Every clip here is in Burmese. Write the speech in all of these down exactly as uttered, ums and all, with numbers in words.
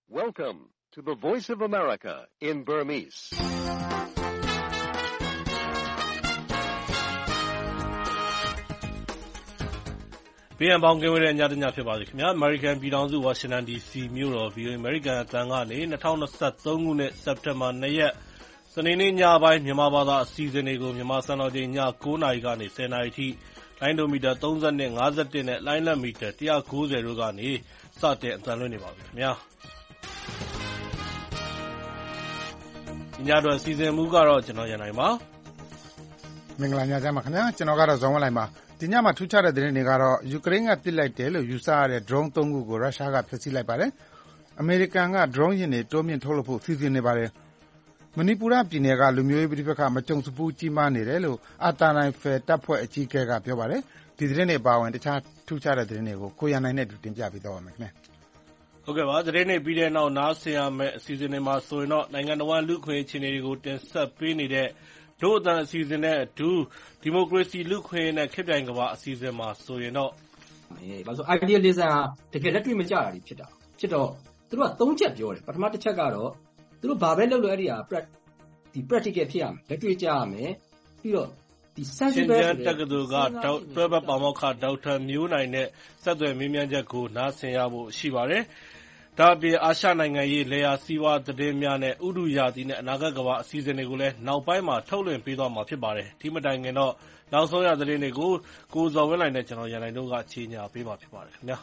Welcome to the Voice of America in Burmese. ။ပြည်ံပေါင်းကင်းဝေးတဲ့ညတညဖြစ်ပါစေခင်ဗျာ။ American ပြည်ထောင်စု Washington ဒီ စီ မြို့တော် ဗီအိုအေ American အသံကနေ၂၀၂၃ခုနှစ်စက်တင်ဘာ၂ရက်စနေနေ့ညပိုင်းမြန်မာဘာသာအစီအစဉ်တွေကိုမြန်မာစံတော်ချိန်ည၉နာရီကနေ၁၀နာရီထိလိုင်းဒိုမီတာသုံး၂ ၅၁နဲ့လိုင်းလက်မီတာ၁၉၀တို့ကနေစတင်အသံလွှင့်နေပါပြီခင်ဗျာ။ဒီညတော့အစီအစဉ်မူကတော့ကျွန်တော်ရန်နိုင်ပါ။မင်္ဂလာညချမ်းပါခင်ဗျာ။ကျွန်တော်ကတော့ဇော်ဝင်းလိုက်ပါ။ဒီညမှာထူးခြားတဲ့သတင်းတွေကတော့ယူကရိန်းကပစ်လိုက်တယ်လို့ယူဆရတဲ့ drone သုံးခုကိုရုရှားကဖျက်ဆီးလိုက်ပါတယ်။အမေရိကန်က drone ယာဉ်တွေတိုးမြှင့်ထုတ်လုပ်ဖို့စီစဉ်နေပါတယ်။မဏိပူရပြည်နယ်ကလူမျိုးရေးပဋိပက္ခမကြုံစဖူးကြီးမားနေတယ်လို့အာတာနိုင်ဖယ်တပ်ဖွဲ့အကြီးအကဲကပြောပါတယ်။ဒီသတင်းတွေပါဝင်တခြားထူးခြားတဲ့သတင်းတွေကိုကိုရန်နိုင်နဲ့တင်ပြပေးသွားပါမယ်ခင်ဗျာ။ဟုတ်ကဲ့ပါသတင်းတွေပြီးတဲ့နောက်နားဆင်ရမယ့်အစီအစဉ်တွေမှာဆိုရင်တော့နိုင်ငံတော်ဝန်လူခွင့်အခြေအနေတွေကိုတင်ဆက်ပေးနေတဲ့တို့အတန်အစီအစဉ်နဲ့အတူဒီမိုကရေစီလူခွင့်နဲ့ခေတ်ပြိုင်ကဘာအစီအစဉ်မှာဆိုရင်တော့အဲဘာလို့ idealism တကယ်လက်တွေ့မကြတာတွေဖြစ်တာဖြစ်တော့သူတို့ကသုံးချက်ပြောတယ်ပထမတစ်ချက်ကတော့သူတို့ဘာပဲလုပ်လို့အဲ့ဒီဟာဒီ practical ဖြစ်ရမယ်လက်တွေ့ကြရမယ်ပြီးတော့ဒီ sensible တက္ကသိုလ်ကတွဲဘက်ပါမောက္ခဒေါက်တာမျိုးနိုင်နဲ့ဆက်သွယ်မေးမြန်းချက်ကိုနားဆင်ရဖို့ရှိပါတယ်ဒါအပြင်အာရှနိုင်ငံရေးလေယာစီးပွားသတင်းများနဲ့ဥဒုရာသီနဲ့အနာဂတ်ကဘာအစီအစဉ်တွေကိုလည်းနောက်ပိုင်းမှာထုတ်လွှင့်ပေးသွားမှာဖြစ်ပါတယ်ဒီမတိုင်ခင်တော့နောက်ဆုံးရသတင်းတွေကိုကိုဇော်ဝင်းလိုက်နဲ့ကျွန်တော်ရန်နိုင်တို့ကချီညာပေးမှာဖြစ်ပါတယ်ခင်ဗျာ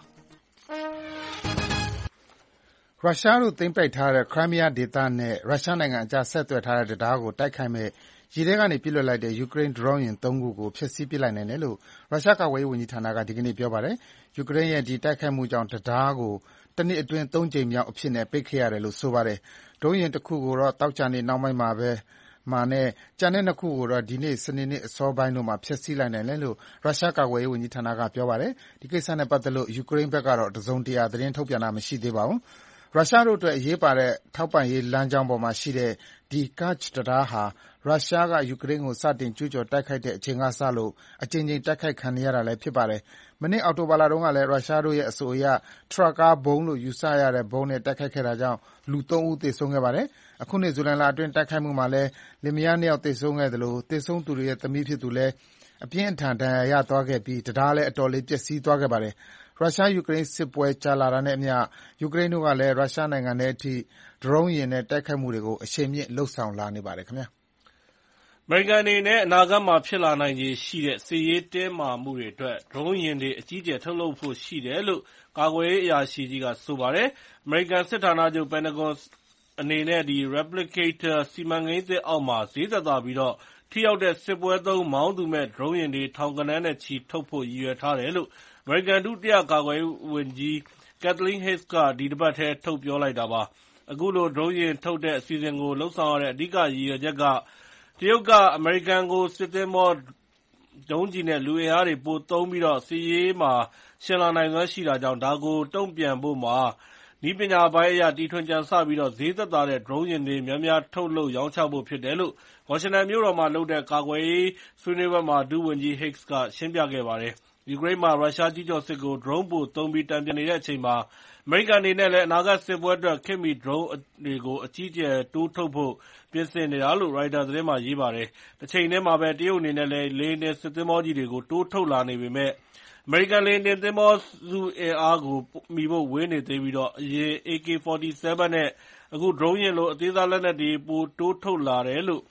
ရုရှားတို့သိမ်းပိုက်ထားတဲ့ Crimea ဒေသနဲ့ရုရှားနိုင်ငံအကြားဆက်သွယ်ထားတဲ့တံတားကိုတိုက်ခိုက်မဲ့ရေထဲကနေပစ်လွှတ်လိုက်တဲ့ယူကရိန်း drone ယာဉ်သုံးခုကိုဖျက်ဆီးပစ်လိုက်နိုင်တယ်လို့ရုရှားကာကွယ်ရေးဝန်ကြီးဌာနကဒီကနေ့ပြောပါတယ်ယူကရိန်းရဲ့ဒီတိုက်ခိုက်မှုကြောင့်တံတားကိုတနစ်အတွင်းသုံးကြိမ်မြောက်အဖြစ်နဲ့ပိတ်ခဲ့ရတယ်လို့ဆိုပါတယ်။ဒုံးယာဉ်တစ်ခုကိုတော့တောက်ချနေနောက်ပိုင်းမှာပဲမှာနဲ့ကျန်တဲ့နှစ်ခုကိုတော့ဒီနေ့စနေနေ့အစောပိုင်းတို့မှာဖျက်ဆီးလိုက်နိုင်တယ်လို့ရုရှားကာကွယ်ရေးဝန်ကြီးဌာနကပြောပါတယ်။ဒီကိစ္စနဲ့ပတ်သက်လို့ယူကရိန်းဘက်ကတော့တစုံတရာသတင်းထုတ်ပြန်တာမရှိသေးပါဘူး။ရုရှားတို့အတွက်အရေးပါတဲ့ထောက်ပံ့ရေးလမ်းကြောင်းပေါ်မှာရှိတဲ့ဒီ Kerch တံတားဟာရုရှားကယူကရိန်းကိုစတင်ကျူးကျော်တိုက်ခိုက်တဲ့အချိန်ကစလို့အကြိမ်ကြိမ်တိုက်ခိုက်ခံနေရတာလည်းဖြစ်ပါတယ်။မနေ့အောက်တိုဘာလတုန်းကလည်းရုရှားတို့ရဲ့အဆိုအရထရပ်ကားဘုံလို့ယူဆရတဲ့ဘုံနဲ့တိုက်ခိုက်ခဲ့တာကြောင့်လူသုံးဦးသေဆုံးခဲ့ပါတယ်။အခုနှစ်ဇူလိုင်လအတွင်းတိုက်ခိုက်မှုမှာလည်းလင်မယားနှစ်ယောက်သေဆုံးခဲ့သလိုသေဆုံးသူတွေရဲ့သမီးဖြစ်သူလည်းအပြင်းအထန်ဒဏ်ရာရသွားခဲ့ပြီးတံတားလည်းအတော်လေးပျက်စီးသွားခဲ့ပါတယ်။ရုရှားယူကရိန်းစစ်ပွဲကြာလာတာနဲ့အမျှယူကရိန်းတို့ကလည်းရုရှားနိုင်ငံထဲအထိ drone ယာဉ်နဲ့တိုက်ခိုက်မှုတွေကိုအရှိန်မြင့်လုပ်ဆောင်လာနေပါတယ်ခင်ဗျာ။အမေရိကန်အနေနဲ့အနာဂတ်မှာဖြစ်လာနိုင်ခြေရှိတဲ့စစ်ရေးတင်းမာမှုတွေအတွက် drone ယာဉ်တွေအကြီးအကျယ်ထုတ်လုပ်ဖို့ရှိတယ်လို့ကာကွယ်ရေးအရာရှိကြီးကဆိုပါတယ်။အမေရိကန်စစ်ဌာနချုပ် Pentagon အနေနဲ့ဒီ Replicator စီမံကိန်းသစ်အောက်မှာဈေးသက်သာပြီးတော့ထိရောက်တဲ့စစ်ပွဲသုံးမောင်းသူမဲ့ drone ယာဉ်တွေထောင်ဂဏန်းနဲ့ချီထုတ်ဖို့ရည်ရွယ်ထားတယ်လို့အမေရိကန်ဒုတိယကာကွယ်ရေးဝန်ကြီး Kathleen Hayes ကဒီတပတ်ထဲထုတ်ပြောလိုက်တာပါ။အခုလို drone ယာဉ်ထုတ်တဲ့အစီအစဉ်ကိုလှုပ်ဆောင်ရတဲ့အဓိကရည်ရွယ်ချက်ကတရုတ်ကအမေရိကန်ကိုစစ်သင်္ဘောဒုံးကျည်နဲ့လူအင်အားတွေပိုသုံးပြီးတော့စစ်ရေးမှာရှင်လာနိုင်စွမ်းရှိတာကြောင့်ဒါကိုတုံ့ပြန်ဖို့မှာနည်းပညာပိုင်းအရတီထွင်ကြံစပြီးတော့ဈေးသက်သာတဲ့ drone ယာဉ်တွေများများထုတ်လုပ်ရောင်းချဖို့ဖြစ်တယ်လို့ဝါရှင်တန်မြို့တော်မှာလုပ်တဲ့ကာကွယ်ရေးဆွေးနွေးပွဲမှာဒုဝန်ကြီး Hayes ကရှင်းပြခဲ့ပါတယ်။ယူကရိန်းမှာရုရှားကြီးကျော်စစ်ကို drone ပိုသုံးပြီးတန်ပြန်နေတဲ့အချိန်မှာအမေရိကန်အနေနဲ့လည်းအနာဂတ်စစ်ပွဲအတွက်ခေတ်မီ drone တွေကိုအကြီးအကျယ်တိုးထုတ်ဖို့ပြင်ဆင်နေတာလို့ Reuters သတင်းမှာရေးပါတယ်။တစ်ချိန်တည်းမှာပဲတရုတ်အနေနဲ့လည်းလေယာဉ်တင်စစ်သင်္ဘောကြီးတွေကိုတိုးထုတ်လာနေပေမဲ့အမေရိကန်လေယာဉ်တင်သင်္ဘောစုအင်အားကိုမီဖို့ဝေးနေသေးပြီးတော့အရင် A K forty-seven နဲ့အခု drone ယာဉ်လိုအသေးစားလက်နက်တွေပိုတိုးထုတ်လာတယ်လို့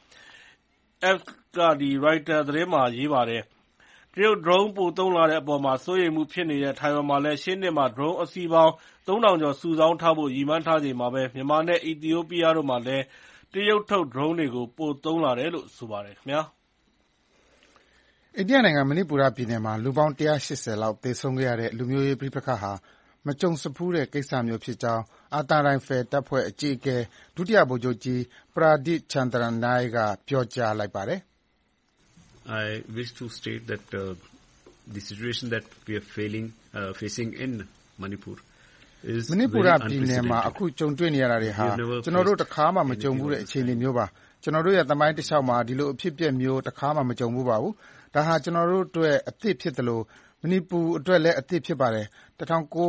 F ကဒီ Reuters သတင်းမှာရေးပါတယ်။တရုတ် drone ပိုသုံးလာတဲ့အပေါ်မှာစိုးရိမ်မှုဖြစ်နေတဲ့ထိုင်ဝမ်မှာလည်းရှေ့နှစ်မှာ drone အစီးပေါင်းသုံးထောင်ကျော်စုဆောင်းထားဖို့ရည်မှန်းထားချိန်မှာပဲမြန်မာနဲ့အီသီယိုးပီးယားတို့မှာလည်းတရုတ်ထုတ် drone တွေကိုပိုသုံးလာတယ်လို့ဆိုပါတယ်ခင်ဗျာ။အိန္ဒိယနိုင်ငံမဏိပူရပြည်နယ်မှာလူပေါင်းone hundred eightyလောက်သေဆုံးခဲ့ရတဲ့လူမျိုးရေးပဋိပက္ခဟာမကြုံစဖူးတဲ့ကိစ္စမျိုးဖြစ်ကြောင်းအာတာရိုင်ဖယ်တပ်ဖွဲ့အကြီးအကဲဒုတိယဗိုလ်ချုပ်ကြီး Pradip Chandranai ကပြောကြားလိုက်ပါတယ်။ I wish to state that uh, the situation that we are failing, uh, facing in Manipur is မဏိပူရပြည်နယ်မှာအခုကြုံတွေ့နေရတာတွေဟာကျွန်တော်တို့တခါမှမကြုံဘူးတဲ့အခြေအနေမျိုးပါကျွန်တော်တို့ရဲ့သမိုင်းတစ်လျှောက်မှာဒီလိုအဖြစ်အပျက်မျိုးတခါမှမကြုံဘူးပါဘူးဒါဟာကျွန်တော်တို့အတွက်အသစ်ဖြစ်တယ်လို့မဏိပူအတွက်လည်းအသစ်ဖြစ်ပါတယ်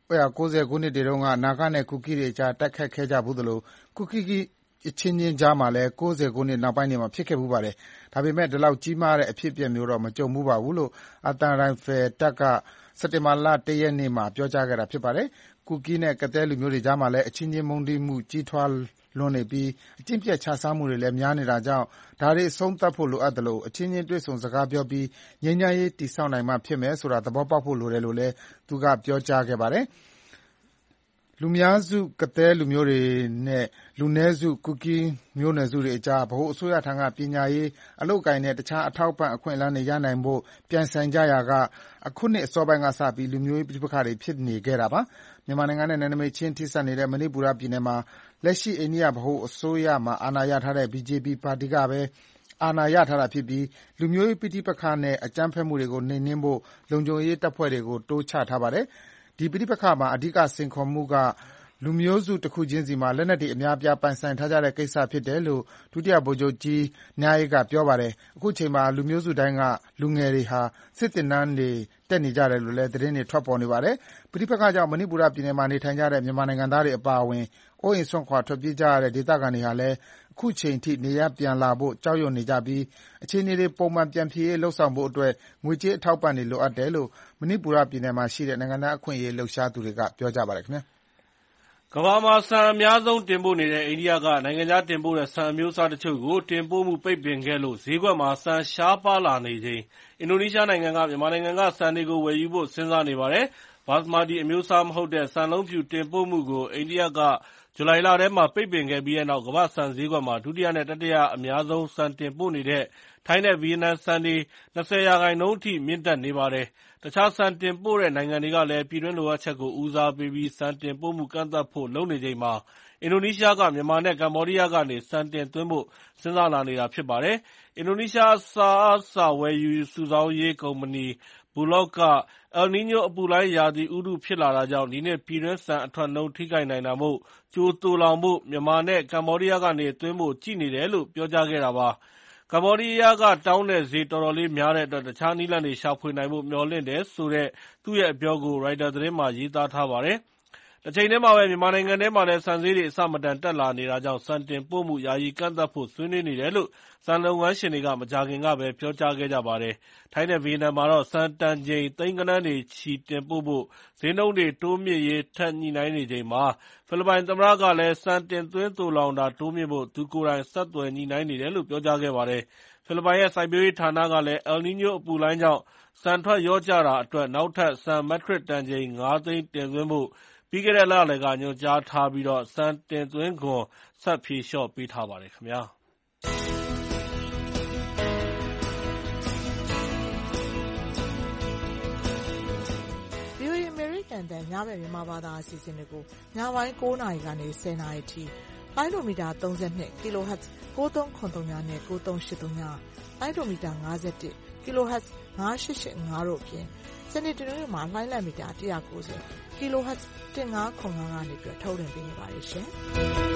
၉၀ ခုနှစ်တွေတုန်းကနာဂနဲ့ကူကီတွေအကြားတိုက်ခိုက်ခဲ့ကြဘူးသလိုကူကီအချင်းချင်းကြားမှာလည်း၉၀ခုနှစ်နောက်ပိုင်းတွေမှာဖြစ်ခဲ့ဘူးပါတယ်။ဒါပေမဲ့ဒီလောက်ကြီးမားတဲ့အဖြစ်အပျက်မျိုးတော့မကြုံဘူးပါဘူးလို့အာသံရိုင်ဖယ်တပ်ကစက်တင်ဘာလ၁ရက်နေ့မှာပြောကြားခဲ့တာဖြစ်ပါတယ်။ကူကီနဲ့ကသည်းလူမျိုးတွေကြားမှာလည်းအချင်းချင်းမုန်းတီးမှုကြီးထွားလွန်းနေပြီးအကျင့်ပျက်ခြစားမှုတွေလည်းများနေတာကြောင့်ဒါတွေအဆုံးသတ်ဖို့လိုအပ်သလိုအချင်းချင်းတွေ့ဆုံစကားပြောပြီးငြိမ်းချမ်းရေးတည်ဆောက်နိုင်မှဖြစ်မယ်ဆိုတာသဘောပေါက်ဖို့လိုတယ်လို့လည်းသူကပြောကြားခဲ့ပါတယ်။လူများစုကသည်းလူမျိုးတွေနဲ့လူနည်းစုကူကီမျိုးနွယ်စုတွေအကြားဗဟိုအစိုးရထံကပညာရေးအလုပ်အကိုင်နဲ့တခြားအထောက်အပံ့အခွင့်အလမ်းတွေရနိုင်ဖို့ပြိုင်ဆိုင်ကြရာကအခုနှစ်အစောပိုင်းကစပြီးလူမျိုးရေးပဋိပက္ခတွေဖြစ်နေခဲ့တာပါ။မြန်မာနိုင်ငံနဲ့နယ်နိမိတ်ချင်းထိစပ်နေတဲ့မဏိပူရပြည်နယ်မှာလက်ရှိအိန္ဒိယဗဟိုအစိုးရမှာအာဏာရထားတဲ့ ဘီဂျေပီ ပါတီကပဲအာဏာရထားတာဖြစ်ပြီးလူမျိုးရေးပဋိပက္ခနဲ့အကြမ်းဖက်မှုတွေကိုနှိမ်နင်းဖို့လုံခြုံရေးတပ်ဖွဲ့တွေကိုတိုးချထားပါတယ်။ဒီပဋိပက္ခမှာအဓိကစိန်ခေါ်မှုကလူမျိုးစုတခုချင်းစီမှာလက်နက်တွေအများအပြားပိုင်ဆိုင်ထားကြတဲ့ကိစ္စဖြစ်တယ်လို့ဒုတိယဗိုလ်ချုပ်ကြီးနိုင်ရေးကပြောပါတယ်။အခုချိန်မှာလူမျိုးစုတိုင်းကလူငယ်တွေဟာစစ်သင်တန်းတွေတက်နေကြတယ်လို့လည်းသတင်းတွေထွက်ပေါ်နေပါတယ်။ပဋိပက္ခကြောင့်မဏိပူရပြည်နယ်မှာနေထိုင်ကြတဲ့မြန်မာနိုင်ငံသားတွေအပါအဝင်အိုးအိမ်စွန့်ခွာထွက်ပြေးကြရတဲ့ဒေသခံတွေဟာလည်းအခုချိန်ထိနေရပ်ပြန်လာဖို့ကြောက်ရွံ့နေကြပြီးအခြေအနေတွေပုံမှန်ပြန်ဖြစ်ရေးလှုံ့ဆော်ဖို့အတွက်ငွေကြေးအထောက်ပံ့တွေလိုအပ်တယ်လို့မဏိပူရပြည်နယ်မှာရှိတဲ့နိုင်ငံသားအခွင့်အရေးလှုပ်ရှားသူတွေကပြောကြပါတယ်ခင်ဗျာ။ကမ္ဘာမှာဆန်အများဆုံးတင်ပို့နေတဲ့အိန္ဒိယကနိုင်ငံခြားတင်ပို့တဲ့ဆန်အမျိုးအစားတချို့ကိုတင်ပို့မှုပိတ်ပင်ခဲ့လို့ဈေးကွက်မှာဆန်ရှားပါးလာနေချိန်အင်ဒိုနီးရှားနိုင်ငံကမြန်မာနိုင်ငံကဆန်တွေကိုဝယ်ယူဖို့စဉ်းစားနေပါတယ်။ဘာစမာတီအမျိုးအစားမဟုတ်တဲ့ဆန်လုံးဖြူတင်ပို့မှုကိုအိန္ဒိယကဇူလိုင်လထဲမှာပိတ်ပင်ခဲ့ပြီးတဲ့နောက်ကမ္ဘာ့ဆန်ဈေးကွက်မှာဒုတိယနဲ့တတိယအများဆုံးဆန်တင်ပို့နေတဲ့ထိုင်းနဲ့ဗီယက်နမ်ဆန်တွေ၂၀ရာခိုင်နှုန်းအထိမြင့်တက်နေပါတယ်။တခြားဆန်တင်ပို့တဲ့နိုင်ငံတွေကလည်းပြည်တွင်းလိုအပ်ချက်ကိုဦးစားပေးပြီးဆန်တင်ပို့မှုကန့်သတ်ဖို့လုပ်နေချိန်မှာအင်ဒိုနီးရှားကမြန်မာနဲ့ကမ္ဘောဒီးယားကနေဆန်တင်သွင်းဖို့စဉ်းစားလာနေတာဖြစ်ပါတယ်။အင်ဒိုနီးရှားအစားအစာဝယ်ယူစုဆောင်းရေးကုမ္ပဏီ Bulog က El Niño အပူလှိုင်းရာသီဥတုဖြစ်လာတာကြောင့်ဒီနှစ်ပြည်တွင်းဆန်အထွက်နှုန်းထိခိုက်နိုင်တာမို့ကြိုသိုလှောင်ဖို့မြန်မာနဲ့ကမ္ဘောဒီးယားကနေသွင်းဖို့ကြည့်နေတယ်လို့ပြောကြားခဲ့တာပါ။ကမ္ဘောဒီးယားကတောင်းတဲ့ဈေးတော်တော်လေးများတဲ့အတွက်တခြားနည်းလမ်းတွေရှာဖွေနိုင်ဖို့မျှော်လင့်တယ်ဆိုတဲ့သူ့ရဲ့အပြောကိုရိုက်တာသတင်းမှာရေးသားထားပါတယ်။တချိန်တည်းမှာပဲမြန်မာနိုင်ငံထဲမှာလည်းဆန်ဈေးတွေအဆမတန်တက်လာနေတာကြောင့်ဆန်တင်ပို့မှုယာယီကန့်သတ်ဖို့ဆွေးနွေးနေတယ်လို့ဆန်လုပ်ငန်းရှင်တွေကမကြာခင်ကပဲပြောကြားခဲ့ကြပါတယ်။ထိုင်းနဲ့ဗီယက်နမ်မှာတော့ဆန်တန်ချိန်သိန်းဂဏန်းတွေချီတင်ပို့ဖို့ဈေးနှုန်းတွေတိုးမြှင့်ရေးထပ်ညှိနှိုင်းနေချိန်မှာဖိလစ်ပိုင်သမ္မတကလည်းဆန်တင်သွင်းသိုလှောင်တာတိုးမြှင့်ဖို့သူကိုယ်တိုင်ဆက်သွယ်ညှိနှိုင်းနေတယ်လို့ပြောကြားခဲ့ပါတယ်။ဖိလစ်ပိုင်ရဲ့စိုက်ပျိုးရေးဌာနကလည်း El Niño အပူလှိုင်းကြောင့်ဆန်ထွက်လျော့ကျတာအတွက်နောက်ထပ်ဆန်မက်ထရစ်တန်ချိန်ငါးသိန်းတင်သွင်းဖို့ပြီးခဲ့တဲ့လလယ်ကညွှန်ကြားထားပြီးဆန်တင်သွင်းခွန်ဆက်ဖြေလျှော့ပေးထားပါတယ်ခင်ဗျာ။ VOA အမေရိကန်တန်ညဘက်မြန်မာဘာသာအစီအစဉ်တွေကိုညပိုင်း၉နာရီကနေ၁၀နာရီထိလိုင်းဒိုမီတာသုံး၂ kHz ၉၃၇၃နဲ့၉၃၈၃လိုင်းဒိုမီတာ၅၁ kHz ၅၈၈၅တို့အပြင်စနေတနင်္ဂနွေမှာလှိုင်းလံမီတာ၁၉၀ kHz ၁၅၇၅ကနေပြီးထုတ်လွှင့်ပေးနေပါတယ်ရှင်။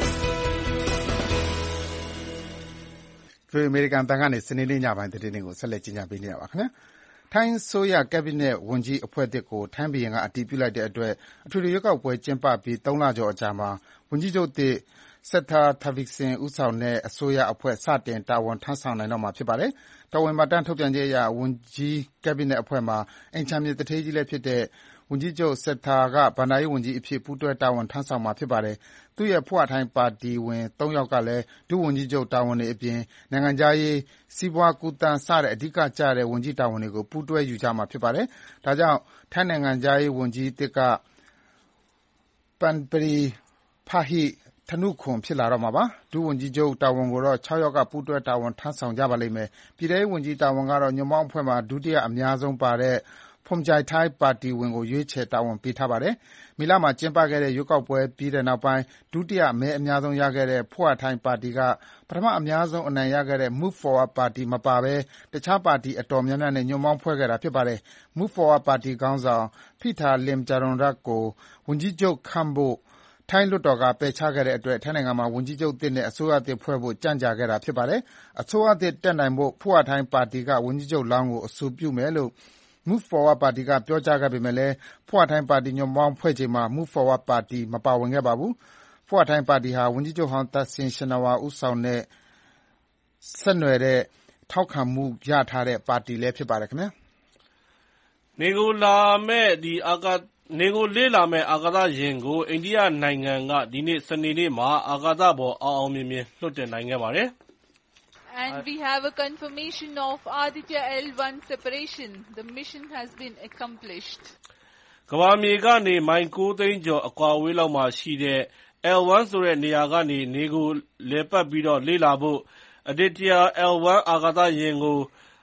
VOA အမေရိကန်တန်ကနေစနေနေ့ညပိုင်းသတင်းတွေကိုဆက်လက်ကြီးညာပေးနေရပါခင်ဗျာ။ထိုင်းဆိုရကက်ဘိနက်ဝန်ကြီးအဖွဲ့သစ်ကိုထိုင်းဘုရင်ကအတည်ပြုလိုက်တဲ့အတွက်အထွေထွေရွေးကောက်ပွဲကျင်းပပြီးသုံးလကျော်အကြာမှာဝန်ကြီးချုပ်သစ်Srettha Thavisinဦးဆောင်တဲ့အစိုးရအဖွဲ့စတင်တာဝန်ထမ်းဆောင်နိုင်တော့မှာဖြစ်ပါတယ်။တော်ဝင်မှတ်တမ်းထုတ်ပြန်ချက်အရဝန်ကြီးကက်ဘိနက်အဖွဲ့မှာအိမ်ခြံမြေသူဌေးကြီးလည်းဖြစ်တဲ့ဝန်ကြီးချုပ်Sretthaကဘဏ္ဍာရေးဝန်ကြီးအဖြစ်ပူးတွဲတာဝန်ထမ်းဆောင်မှာဖြစ်ပါတယ်။သူ့ရဲ့ဖွာထိုင်းပါတီဝင်သုံးယောက်ကလည်းဒုဝန်ကြီးချုပ်တာဝန်တွေအပြင်နိုင်ငံခြားရေး၊စီးပွားကူးသန်းစတဲ့အဓိကကျတဲ့ဝန်ကြီးတာဝန်တွေကိုပူးတွဲယူကြမှာဖြစ်ပါတယ်။ဒါကြောင့်ထိုင်းနိုင်ငံခြားရေးဝန်ကြီးသစ်က Parnpree Bahiddha-Nukara ဖြစ်လာတော့မှာပါ။ဒုဝန်ကြီးချုပ်တာဝန်ကိုတော့၆ယောက်ကပူးတွဲတာဝန်ထမ်းဆောင်ကြပါလိမ့်မယ်။ပြည်ထဲရေးဝန်ကြီးတာဝန်ကတော့ညွန့်ပေါင်းအဖွဲ့မှာဒုတိယအများဆုံးပါတဲ့Phumjaithai ပါတီဝင်ကိုရွေးချယ်တာဝန်ပေးထားပါတယ်။မေလမှာကျင်းပခဲ့တဲ့ရွေးကောက်ပွဲပြီးတဲ့နောက်ပိုင်းဒုတိယမဲအများဆုံးရခဲ့တဲ့ Pheu Thai ပါတီကပထမအများဆုံးအနိုင်ရခဲ့တဲ့ Move Forward ပါတီမပါဘဲတခြားပါတီအတော်များများနဲ့ညွန့်ပေါင်းဖွဲ့ခဲ့တာဖြစ်ပါတယ်။ Move Forward ပါတီခေါင်းဆောင် Pita Limjaroenrat ကိုဝန်ကြီးချုပ်ခန့်ဖို့ထိုင်းလွှတ်တော်ကပယ်ချခဲ့တဲ့အတွက်ထိုင်းနိုင်ငံမှာဝန်ကြီးချုပ်သစ်နဲ့အစိုးရသစ်ဖွဲ့ဖို့ကြန့်ကြာခဲ့တာဖြစ်ပါတယ်။အစိုးရသစ်တက်နိုင်ဖို့ Pheu Thai ပါတီကဝန်ကြီးချုပ်လောင်းကိုအဆိုပြုမယ်လို့ Move Forward ပါတီကပြောကြားခဲ့ပေမဲ့လည်းဖွာထိုင်းပါတီညွန့်ပေါင်းဖွဲ့ချိန်မှာ Move Forward ပါတီမပါဝင်ခဲ့ပါဘူး။ဖွာထိုင်းပါတီဟာဝန်ကြီးချုပ်ဟောင်းသက်ဆင်ရှင်နာဝါဦးဆောင်တဲ့ဆက်နွယ်တဲ့ထောက်ခံမှုရထားတဲ့ပါတီလည်းဖြစ်ပါတယ်ခင်ဗျာ။နေကိုလာမဲ့ဒီအာကာနေကိုလေးလာမဲ့အာကာသယာဉ်ကိုအိန္ဒိယနိုင်ငံကဒီနေ့စနေနေ့မှာအာကာသပေါ်အောင်အောင်မြင်မြင်လွှတ်တင်နိုင်ခဲ့ပါတယ်။ And we have a confirmation of Aditya L one separation. The mission has been accomplished. ကမ္ဘာမြေကနေမိုင်ကိုးသိန်းကျော်အကွာအဝေးလောက်မှာရှိတဲ့ L one ဆိုတဲ့နေရာကနေနေကိုလဲပတ်ပြီးတော့လေ့လာဖို့ Aditya L one အာကာသယာဉ်ကို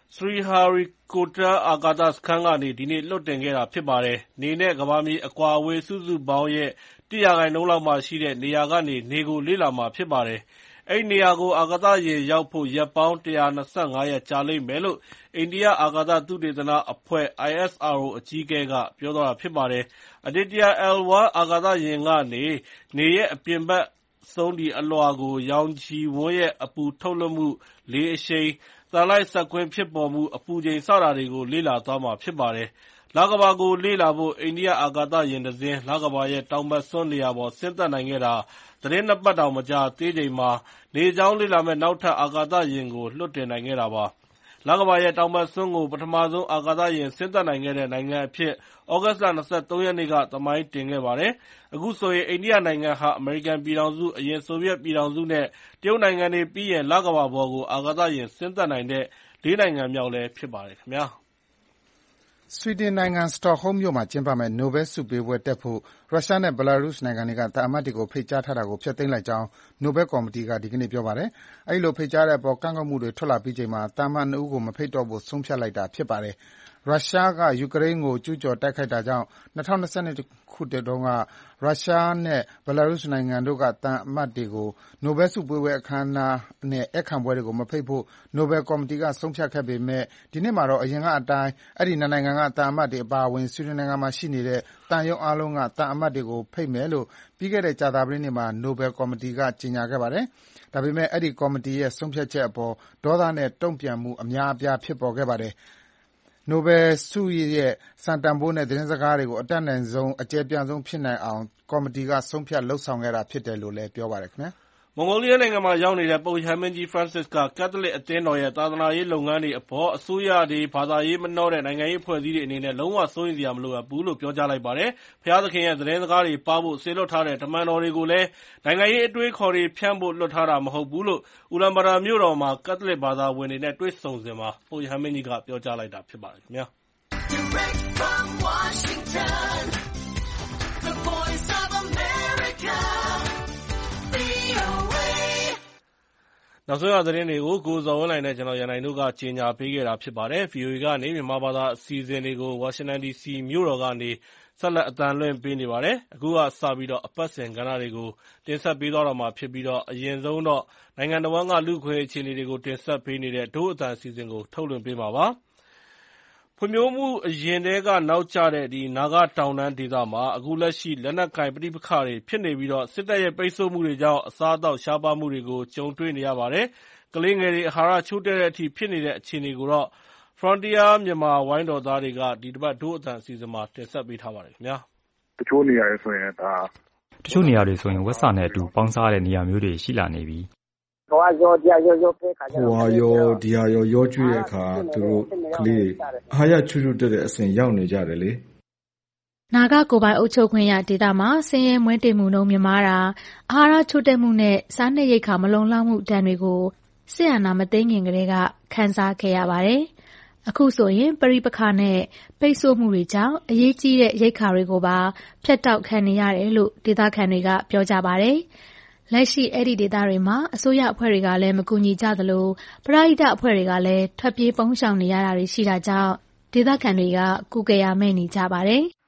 Sriharikota အာကာသစခန်းကနေဒီနေ့လွှတ်တင်ခဲ့တာဖြစ်ပါတယ်။နေနဲ့ကမ္ဘာမြေအကွာအဝေးစုစုပေါင်းရဲ့တစ်ရာခိုင်နှုန်းလောက်မှာရှိတဲ့နေရာကနေနေကိုလေ့လာမှာဖြစ်ပါတယ်။အဲဒီနေရာကိုအာကာသယာဉ်ရောက်ဖို့ရက်ပေါင်းတစ်ရာ၂၅ရက်ကြာလိမ့်မယ်လို့အိန္ဒိယအာကာသသုတေသနအဖွဲ့ I S R O အကြီးအကဲကပြောသွားတာဖြစ်ပါတယ်။ Aditya L one အာကာသယာဉ်ကနေနေရဲ့အပြင်ဘက်ဆုံးအလွှာကိုရောင်ခြည်ဝန်းရဲ့အပူထုတ်လွှတ်မှု၊လေအရှိန်၊သံလိုက်စက်ကွင်းဖြစ်ပေါ်မှု၊အပူချိန်စတာတွေကိုလေ့လာသွားမှာဖြစ်ပါတယ်။လကမ္ဘာကိုလေ့လာဖို့အိန္ဒိယအာကာသယာဉ်တစင်းလကမ္ဘာရဲ့တောင်ဘက်စွန်းနေရာပေါ်ဆင်းသက်နိုင်ခဲ့တာသီတင်းနှစ်ပတ်တောင်မကြာသေးချိန်မှာနေကြောင်းလေ့လာမယ့်နောက်ထပ်အာကာသယာဉ်ကိုလွှတ်တင်နိုင်ခဲ့တာပါ။လကမ္ဘာရဲ့တောင်ဘက်စွန်းကိုပထမဆုံးအာကာသယာဉ်ဆင်းသက်နိုင်ခဲ့တဲ့နိုင်ငံအဖြစ်သြဂုတ်လ၂၃ရက်နေ့ကသမိုင်းတင်ခဲ့ပါတယ်။အခုဆိုရင်အိန္ဒိယနိုင်ငံဟာအမေရိကန်ပြည်ထောင်စု၊အရင်ဆိုဗီယက်ပြည်ထောင်စုနဲ့တရုတ်နိုင်ငံတွေပြီးရင်လကမ္ဘာပေါ်ကိုအာကာသယာဉ်ဆင်းသက်နိုင်တဲ့လေးနိုင်ငံမြောက်လည်းဖြစ်ပါတယ်ခင်ဗျာ။ဆွီဒင်နိုင်ငံစတော့ဟုမ်းမြို့မှာကျင်းပမယ့်နိုဘဲလ်ဆုပေးပွဲတက်ဖို့ရုရှားနဲ့ဘယ်လာရုစ်နိုင်ငံတွေကသံအမတ်တွေကိုဖိတ်ကြားထားတာကိုဖျက်သိမ်းလိုက်ကြောင်းနိုဘဲလ်ကော်မတီကဒီကနေ့ပြောပါတယ်။အဲဒီလိုဖိတ်ကြားတဲ့အပေါ်ကန့်ကွက်မှုတွေထွက်လာပြီးချိန်မှာသံအမတ်နှစ်ဦးကိုမဖိတ်တော့ဖို့ဆုံးဖြတ်လိုက်တာဖြစ်ပါတယ်။ရုရှားကယူကရိန်းကိုကျူးကျော်တိုက်ခိုက်တာကြောင့်၂၀၂၂ခုနှစ်တုန်းကရုရှားနဲ့ဘယ်လာရုစ်နိုင်ငံတို့ကသံအမတ်တွေကိုနိုဘဲလ်ဆုပေးပွဲအခမ်းအနားနဲ့ဧည့်ခံပွဲတွေကိုမဖိတ်ဖို့နိုဘဲလ်ကော်မတီကဆုံးဖြတ်ခဲ့ပေမဲ့ဒီနှစ်မှာတော့အရင်ကအတိုင်းအဲဒီနှစ်နိုင်ငံကသံအမတ်တွေအပါအဝင်ဆွီဒင်နိုင်ငံမှာရှိနေတဲ့သံရုံးအားလုံးကသံအမတ်တွေကိုဖိတ်မယ်လို့ပြီးခဲ့တဲ့ကြာသပတေးနေ့မှာနိုဘဲလ်ကော်မတီကကြေညာခဲ့ပါတယ်။ဒါပေမဲ့အဲဒီကော်မတီရဲ့ဆုံးဖြတ်ချက်အပေါ်ဒေါသနဲ့တုံ့ပြန်မှုအများအပြားဖြစ်ပေါ်ခဲ့ပါတယ်။နိုဘယ်ဆုရဲ့စံတန်ဖိုးနဲ့သတင်းစကားတွေကိုအတတ်နိုင်ဆုံးအကျယ်ပြန့်ဆုံးဖြစ်နိုင်အောင်ကော်မတီကဆုံးဖြတ်လုပ်ဆောင်ခဲ့တာဖြစ်တယ်လို့လည်းပြောပါတယ်ခင်ဗျာ။မွန်ဂိုလီးယားနိုင်ငံမှာရောက်နေတဲ့ပုပ်ရဟန်းမင်းကြီး Francis ကကက်သလစ်အသင်းတော်ရဲ့သာသနာရေးလုပ်ငန်းတွေအပေါ်အစိုးရတွေ၊ဘာသာရေးမနှောတဲ့နိုင်ငံရေးအဖွဲ့အစည်းတွေအနေနဲ့လုံးဝစိုးရိမ်စရာမလိုအပ်ဘူးလို့ပြောကြားလိုက်ပါတယ်။ဘုရားသခင်ရဲ့သတင်းစကားတွေပါးဖို့စေလွှတ်ထားတဲ့တမန်တော်တွေကိုလည်းနိုင်ငံရေးအတွေးအခေါ်တွေဖြန့်ဖို့လွှတ်ထားတာမဟုတ်ဘူးလို့အူလန်ဘာတာမြို့တော်မှာကက်သလစ်ဘာသာဝင်တွေနဲ့တွေ့ဆုံစဉ်မှာပုပ်ရဟန်းမင်းကြီးကပြောကြားလိုက်တာဖြစ်ပါတယ်ခင်ဗျာ။ Direct from Washington, the voice of America, V O A နောက်ဆုံးရသတင်းတွေကိုကိုဇော်ဝင်းလှိုင်နဲ့ကျွန်တော်ရန်နိုင်တို့ကကြေညာပေးခဲ့တာဖြစ်ပါတယ်။ V O A ကနေမြန်မာဘာသာအစီအစဉ်တွေကိုဝါရှင်တန်ဒီစီမြို့တော်ကနေဆက်လက်အသံလွှင့်ပေးနေပါတယ်။အခုကစပြီးတော့အပတ်စဉ်ကဏ္ဍတွေကိုတင်ဆက်ပေးသွားတော့မှာဖြစ်ပြီးတော့အရင်ဆုံးတော့နိုင်ငံတော်ကလူခွေအခြေအနေတွေကိုတင်ဆက်ပေးနေတဲ့ဒို့အသံအစီအစဉ်ကိုထုတ်လွှင့်ပေးမှာပါ။ဖွံ့ဖြိုးမှုအရင်တည်းကနောက်ကျတဲ့ဒီနာဂတောင်တန်းဒေသမှာအခုလက်ရှိလက်နက်ကိုင်ပဋိပက္ခတွေဖြစ်နေပြီးတော့စစ်တပ်ရဲ့ပိတ်ဆို့မှုတွေကြောင့်အစားအသောက်ရှားပါးမှုတွေကိုကြုံတွေ့နေရပါတယ်။ကလေးငယ်တွေအာဟာရချို့တဲ့တဲ့အထိဖြစ်နေတဲ့အခြေအနေကိုတော့ Frontier မြန်မာဝိုင်းတော်သားတွေကဒီတစ်ပတ်ဒို့အသံအစီအစဉ်မှာတင်ဆက်ပေးထားပါတယ်ခင်ဗျာ။တချို့နေရာတွေဆိုရင်ဒါတချို့နေရာတွေဆိုရင်ဝက်စာနဲ့အတူပေါင်းစားတဲ့နေရာမျိုးတွေရှိလာနေပြီဟိုဟာရောဒီဟာရောရောဖဲခါကြဟိုဟာရောဒီဟာရောရောကျွေးတဲ့အခါသူတို့ကလေးအာရချွတ်ချွတ်တက်တဲ့အဆင့်ရောက်နေကြတယ်လေနာဂကိုပိုင်အုပ်ချုပ်ခွင့်ရဒေသမှာဆင်းရဲမွဲတေမှုနှုန်းမြင့်မားတာအာဟာရချို့တဲ့မှုနဲ့စားနပ်ရိက္ခာမလုံလောက်မှုဒဏ်တွေကိုစစ်အာဏာမသိမ်းခင်ကတည်းကခန်းစားခဲ့ရပါတယ်။အခုဆိုရင်ပရိပခနဲ့ပိတ်ဆို့မှုတွေကြောင့်အရေးကြီးတဲ့ရိက္ခာတွေကိုပါဖျက်တောက်ခံနေရတယ်လို့ဒေသခံတွေကပြောကြပါတယ်။လက်ရှိအဲ့ဒီဒေသတွေမှာအစိုးရအဖွဲ့တွေကလည်းမကူညီကြသလိုပရဟိတအဖွဲ့တွေကလည်းထွက်ပြေးပုန်းရှောင်နေရတာတွေရှိတာကြောင့်ဒေသခံတွေကကုကရမဲ့နေကြပါတယ်။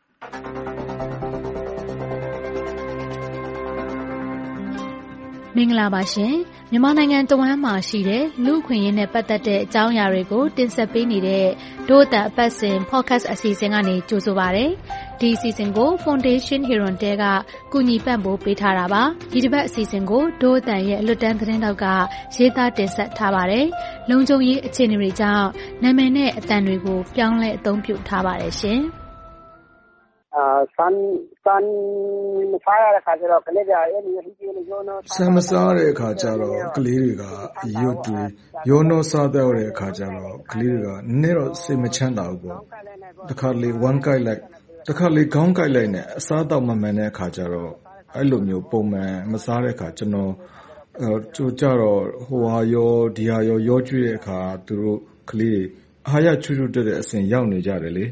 မင်္ဂလာပါရှင်မြန်မာနိုင်ငံတဝန်းမှာရှိတဲ့လူ့အခွင့်အရေးနဲ့ပတ်သက်တဲ့အကြောင်းအရာတွေကိုတင်ဆက်ပေးနေတဲ့ဒို့အတန်အပတ်စဉ် podcast အစီအစဉ်ကနေကြိုဆိုပါရစေ။ဒီအစီအစဉ်ကို Foundation Heron တဲကကူညီပံ့ပိုးပေးထားတာပါ။ဒီတစ်ပတ်အစီအစဉ်ကိုဒိုးအတန်ရဲ့အလွတ်တန်းသတင်းတောက်ကရေးသားတင်ဆက်ထားပါတယ်။လုံခြုံရေးအခြေအနေတွေကြောင့်နာမည်နဲ့အတန်တွေကိုပြောင်းလဲအသုံးပြုထားပါတယ်ရှင်။အာဆန်ဆန်မစားရတဲ့ခါကျတော့ကလေးတွေအဲ့ဒီဟိကြီးလေးရောနောဆန်မစားတဲ့အခါကျတော့ကလေးတွေကရုပ်တွေရောနောစားတဲ့အခါကျတော့ကလေးတွေကနည်းတော့စိတ်မချမ်းသာဘူးပေါ့တခါလေဝမ်းကိုက်လိုက်တခါလေခေါင်းကိုက်လိုက်နဲ့အစားတော့မမှန်တဲ့အခါကျတော့အဲ့လိုမျိုးပုံမှန်မစားတဲ့အခါကျွန်တော်အဲကြိုကြတော့ဟိုဟာရောဒီဟာရောရောကျွေးတဲ့အခါသူတို့ကလေးအားရချွတ်ချွတ်တဲ့အဆင့်ရောက်နေကြတယ်လေ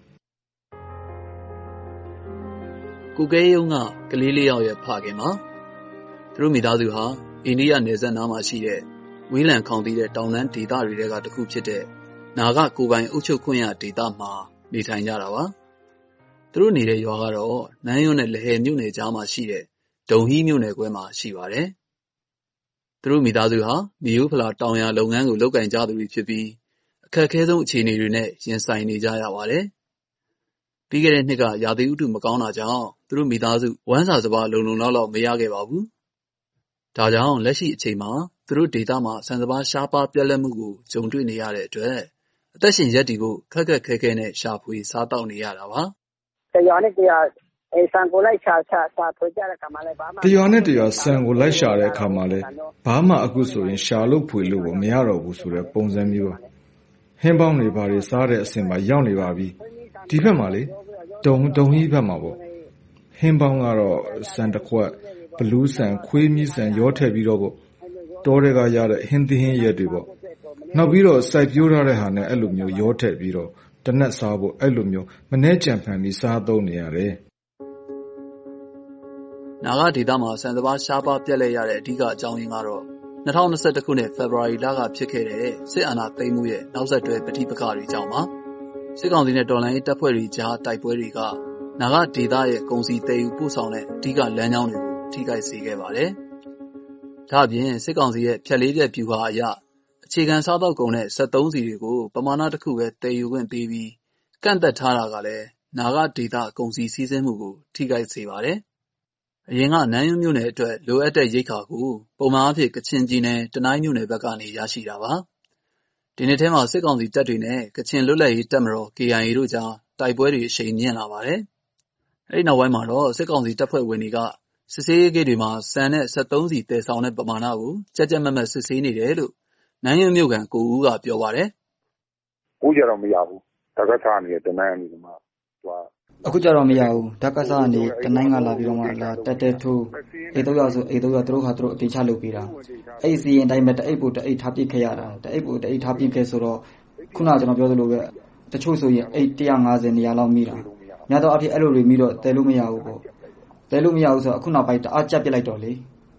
ကိုကဲယုံကကလေးလေးယောက်ရဲ့ဖခင်မှာသူတို့မိသားစုဟာအိန္ဒိယနယ်စပ်နားမှာရှိတဲ့ဝေးလံခေါင်သီးတဲ့တောင်တန်းဒေသတွေကတစ်ခုဖြစ်တဲ့နာဂကိုပိုင်အုပ်ချုပ်ခွင့်ရဒေသမှာနေထိုင်ကြတာပါသူတို့နေတဲ့ရွာကတော့နန်းရွန်းနဲ့လဟယ်မြို့နယ်ကြားမှာရှိတဲ့ဒုံဟီးမြို့နယ်ကွဲမှာရှိပါတယ်သူတို့မိသားစုဟာမြို့ဖလာတောင်ယာလုပ်ငန်းကိုလုပ်ကင်ကြသူတွေဖြစ်ပြီးအခက်အခဲဆုံးအခြေအနေတွေနဲ့ရင်ဆိုင်နေကြရပါတယ်ပြီးခဲ့တဲ့နှစ်ကရာသီဥတုမကောင်းတာကြောင့်သူတို့မိသားစုဝမ်းစာစပါးလုံလုံလောက်လောက်မရခဲ့ပါဘူး။ဒါကြောင့်လက်ရှိအချိန်မှာသူတို့ဒေသမှာဆန်စပါးရှားပါးပြက်လက်မှုကိုကြုံတွေ့နေရတဲ့အတွက်အသက်ရှင်ရပ်တည်ဖို့ခက်ခက်ခဲခဲနဲ့ရှာဖွေစားတောက်နေရတာပါ။တရားနဲ့တရားအဲဆန်ကိုလိုက်ရှာရှာရှာထွေကြတဲ့ခါမှလည်းဘာမှတရားနဲ့တရားဆန်ကိုလိုက်ရှာတဲ့ခါမှလည်းဘာမှအခုဆိုရင်ရှာလို့ဖွေလို့မရတော့ဘူးဆိုတဲ့ပုံစံမျိုးပါ။ဟင်းပေါင်းတွေဘာတွေစားတဲ့အဆင့်မှာရောက်နေပါပြီ။ဒီဘက်မှာလေဒုံဒုံဟီးဘက်မှာပေါ့ဟင်းပေါင်းကတော့ဆန်တစ်ခွက်ဘလူးဆန်ခွေးမြီးဆန်ရောထည့်ပြီးတော့ပေါ့တောတွေကရတဲ့ဟင်းသီးဟင်းရက်တွေပေါ့နောက်ပြီးတော့စိုက်ပျိုးထားတဲ့ဟာနဲ့အဲ့လိုမျိုးရောထည့်ပြီးတော့တနက်စားဖို့အဲ့လိုမျိုးမနှဲကြံဖန်ပြီးစားသုံးနေရတယ်နာဂဒေသမှာဆန်စပါးရှားပါးပြက်လက်ရတဲ့အဓိကအကြောင်းရင်းကတော့၂၀၂၁ခုနှစ်ဖေဖော်ဝါရီလကဖြစ်ခဲ့တဲ့စစ်အာဏာသိမ်းမှုရဲ့နောက်ဆက်တွဲပဋိပက္ခတွေကြောင့်ပါစစ်ကောင်စီနဲ့တော်လှန်ရေးတပ်ဖွဲ့တွေကြားတိုက်ပွဲတွေကနာဂဒေသရဲ့ကုန်စည်သယ်ယူပို့ဆောင်တဲ့အဓိကလမ်းကြောင်းတွေကိုထိခိုက်စေခဲ့ပါတယ်။ဒါ့အပြင်စစ်ကောင်စီရဲ့ဖြတ်လေးပြက်ဗျူဟာအရအခြေခံစားသောက်ကုန်နဲ့စက်သုံးဆီတွေကိုပမာဏတစ်ခုပဲသယ်ယူခွင့်ပေးပြီးကန့်သက်ထားတာကလည်းနာဂဒေသကုန်စည်စည်းစိမ်မှုကိုထိခိုက်စေပါတယ်။အရင်ကနန်းရွန်းမြို့နယ်အတွက်လိုအပ်တဲ့ရိက္ခာကိုပုံမှန်အားဖြင့်ကချင်ပြည်နယ်တနိုင်းမြို့နယ်ဘက်ကနေရရှိတာပါ။ဒီနှစ်ထဲမှာစစ်ကောင်စီတပ်တွေနဲ့ကချင်လွတ်လပ်ရေးတပ်မတော် K I A တို့ကြားတိုက်ပွဲတွေအရှိန်မြင့်လာပါတယ်။အဲဒီနောက်ပိုင်းမှာတော့စစ်ကောင်စီတပ်ဖွဲ့ဝင်တွေကစစ်ဆေးရေးဂိတ်တွေမှာဆန်နဲ့စက်သုံးဆီတည်ဆောင်တဲ့ပမာဏကိုကြက်ကြက်မက်မက်စစ်ဆေးနေတယ်လို့နန်းရွန်းမြို့ကန်ကိုဦးကပြောပါတယ်။အခုကြတော့မရဘူး။ဓာတ်ကစားနေတဲ့တနိုင်းအနေမှာသူကအခုကြတော့မရဘူးဓာတ်ကစားနေတနိုင်းကလာပြီးတော့မှလာတက်တက်ထိုးအေးတော့ရဆိုအေးတော့ရသူတို့ခါသူတို့အတေချလုပ်ပေးတာအဲ့ဒီစီရင်တိုင်းပဲတအိတ်ပို့တအိတ်ထားပြစ်ခဲ့ရတာတအိတ်ပို့တအိတ်ထားပြစ်ခဲ့ဆိုတော့ခုနကကျွန်တော်ပြောသလိုပဲတချို့ဆိုရင်အိတ်one hundred fiftyနေရာလောက်မိတာညတော့အဖြစ်အဲ့လိုတွေမိတော့တဲလို့မရဘူးပေါ့တဲလို့မရဘူးဆိုတော့အခုနောက်ပိုင်းတအားကြက်ပြစ်လိုက်တော့လေ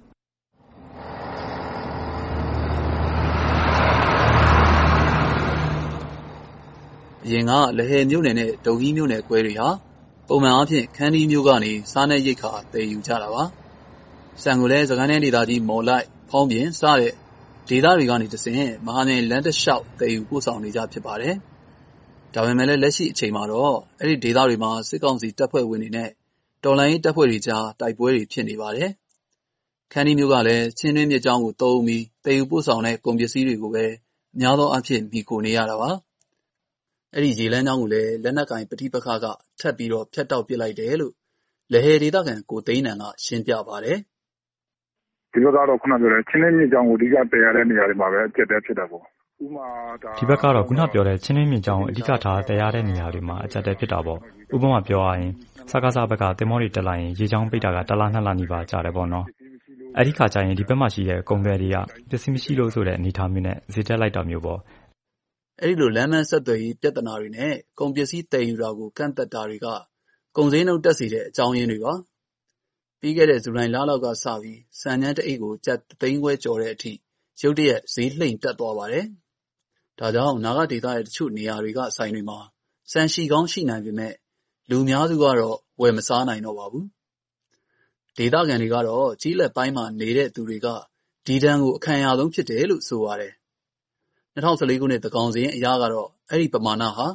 အရင်ကလဟယ်မြို့နယ်နဲ့ဒုံဟီးမြို့နယ်ကွဲတွေဟာပုံမှန်အားဖြင့်ခန်းဒီမြို့ကနေစားနဲ့ရိတ်ခါတည်ယူကြတာပါဆန်ကိုလည်းစကိုင်းတိုင်းဒေသကြီးမော်လိုက်ဖောင်းပြင်စတဲ့ဒေသတွေကနေတဆင့်မဟာမြိုင်လမ်းတစ်လျှောက်တည်ယူပို့ဆောင်နေကြဖြစ်ပါတယ်ဒါပေမဲ့လည်းလက်ရှိအချိန်မှာတော့အဲ့ဒီဒေသတွေမှာစစ်ကောင်စီတပ်ဖွဲ့ဝင်တွေနဲ့တော်လှန်ရေးတပ်ဖွဲ့တွေကြားတိုက်ပွဲတွေဖြစ်နေပါတယ်ခန်းဒီမြို့ကလည်းချင်းတွင်းမြစ်ကြောင်းကိုတုံးပြီးတည်ယူပို့ဆောင်တဲ့ကုန်ပစ္စည်းတွေကိုပဲအများသောအားဖြင့်မိခိုနေရတာပါအဲ့ဒီရေလမ်းကြောင်းကိုလည်းလက်နက်ကင်ပဋိပက္ခကထပ်ပြီးတော့ဖျက်တောက်ပစ်လိုက်တယ်လို့လဟယ်ဒေသခံကိုသိန်းနံကရှင်းပြပါတယ်ဒီဘက်ကတော့ခုနပြောတဲ့ချင်းတွင်းမြစ်ကြောင်းကိုအဓိကတည်ရတဲ့နေရာတွေမှာပဲအကျက်တဲဖြစ်တာပေါ့ဥမာဒါဒီဘက်ကတော့ခုနပြောတဲ့ချင်းတွင်းမြစ်ကြောင်းကိုအဓိကထားတည်ရတဲ့နေရာတွေမှာအကျက်တဲဖြစ်တာပေါ့ဥပမာပြောရရင်စကားစားဘက်ကတင်မောတွေတက်လိုက်ရင်ရေချောင်းပိတ်တာကတလားနှစ်လနီးပါကြာတယ်ပေါ့နော်အဲ့ဒီခါကျရင်ဒီဘက်မှာရှိတဲ့ကုန်သည်တွေကပစ္စည်းမရှိလို့ဆိုတဲ့အနေအထားမျိုးနဲ့ဈေးတက်လိုက်တာမျိုးပေါ့အဲ့ဒီလိုလမ်းမဆက်သွယ်ရေးပြဿနာတွေနဲ့ကုန်ပစ္စည်းတည်ယူတာကိုကန့်သက်တာတွေကကုန်စည်နှုန်းတက်စေတဲ့အကြောင်းရင်းတွေပါပြီးခဲ့တဲ့ဇူလိုင်လလောက်ကစပြီးစံနှန်းတအိတ်ကိုကျပ်သိန်းခွဲကျော်တဲ့အထိရုတ်တရက်ဈေးလှိမ့်တက်သွားပါတယ်ဒါကြောင့်နာဂဒေသရဲ့တချို့နေရာတွေကဆိုင်တွေမှာစံရှိကောင်းရှိနိုင်ပေမဲ့လူများစုကတော့ဝယ်မစားနိုင်တော့ပါဘူးဒေသခံတွေကတော့ကြီးလက်ပိုင်းမှာနေတဲ့သူတွေကဒီတန်းကိုအခံရဆုံးဖြစ်တယ်လို့ဆိုပါတယ်၂၀၁၄ခုနှစ်သကောင်စင်းအရာကတော့အဲ့ဒီပမာဏဟာ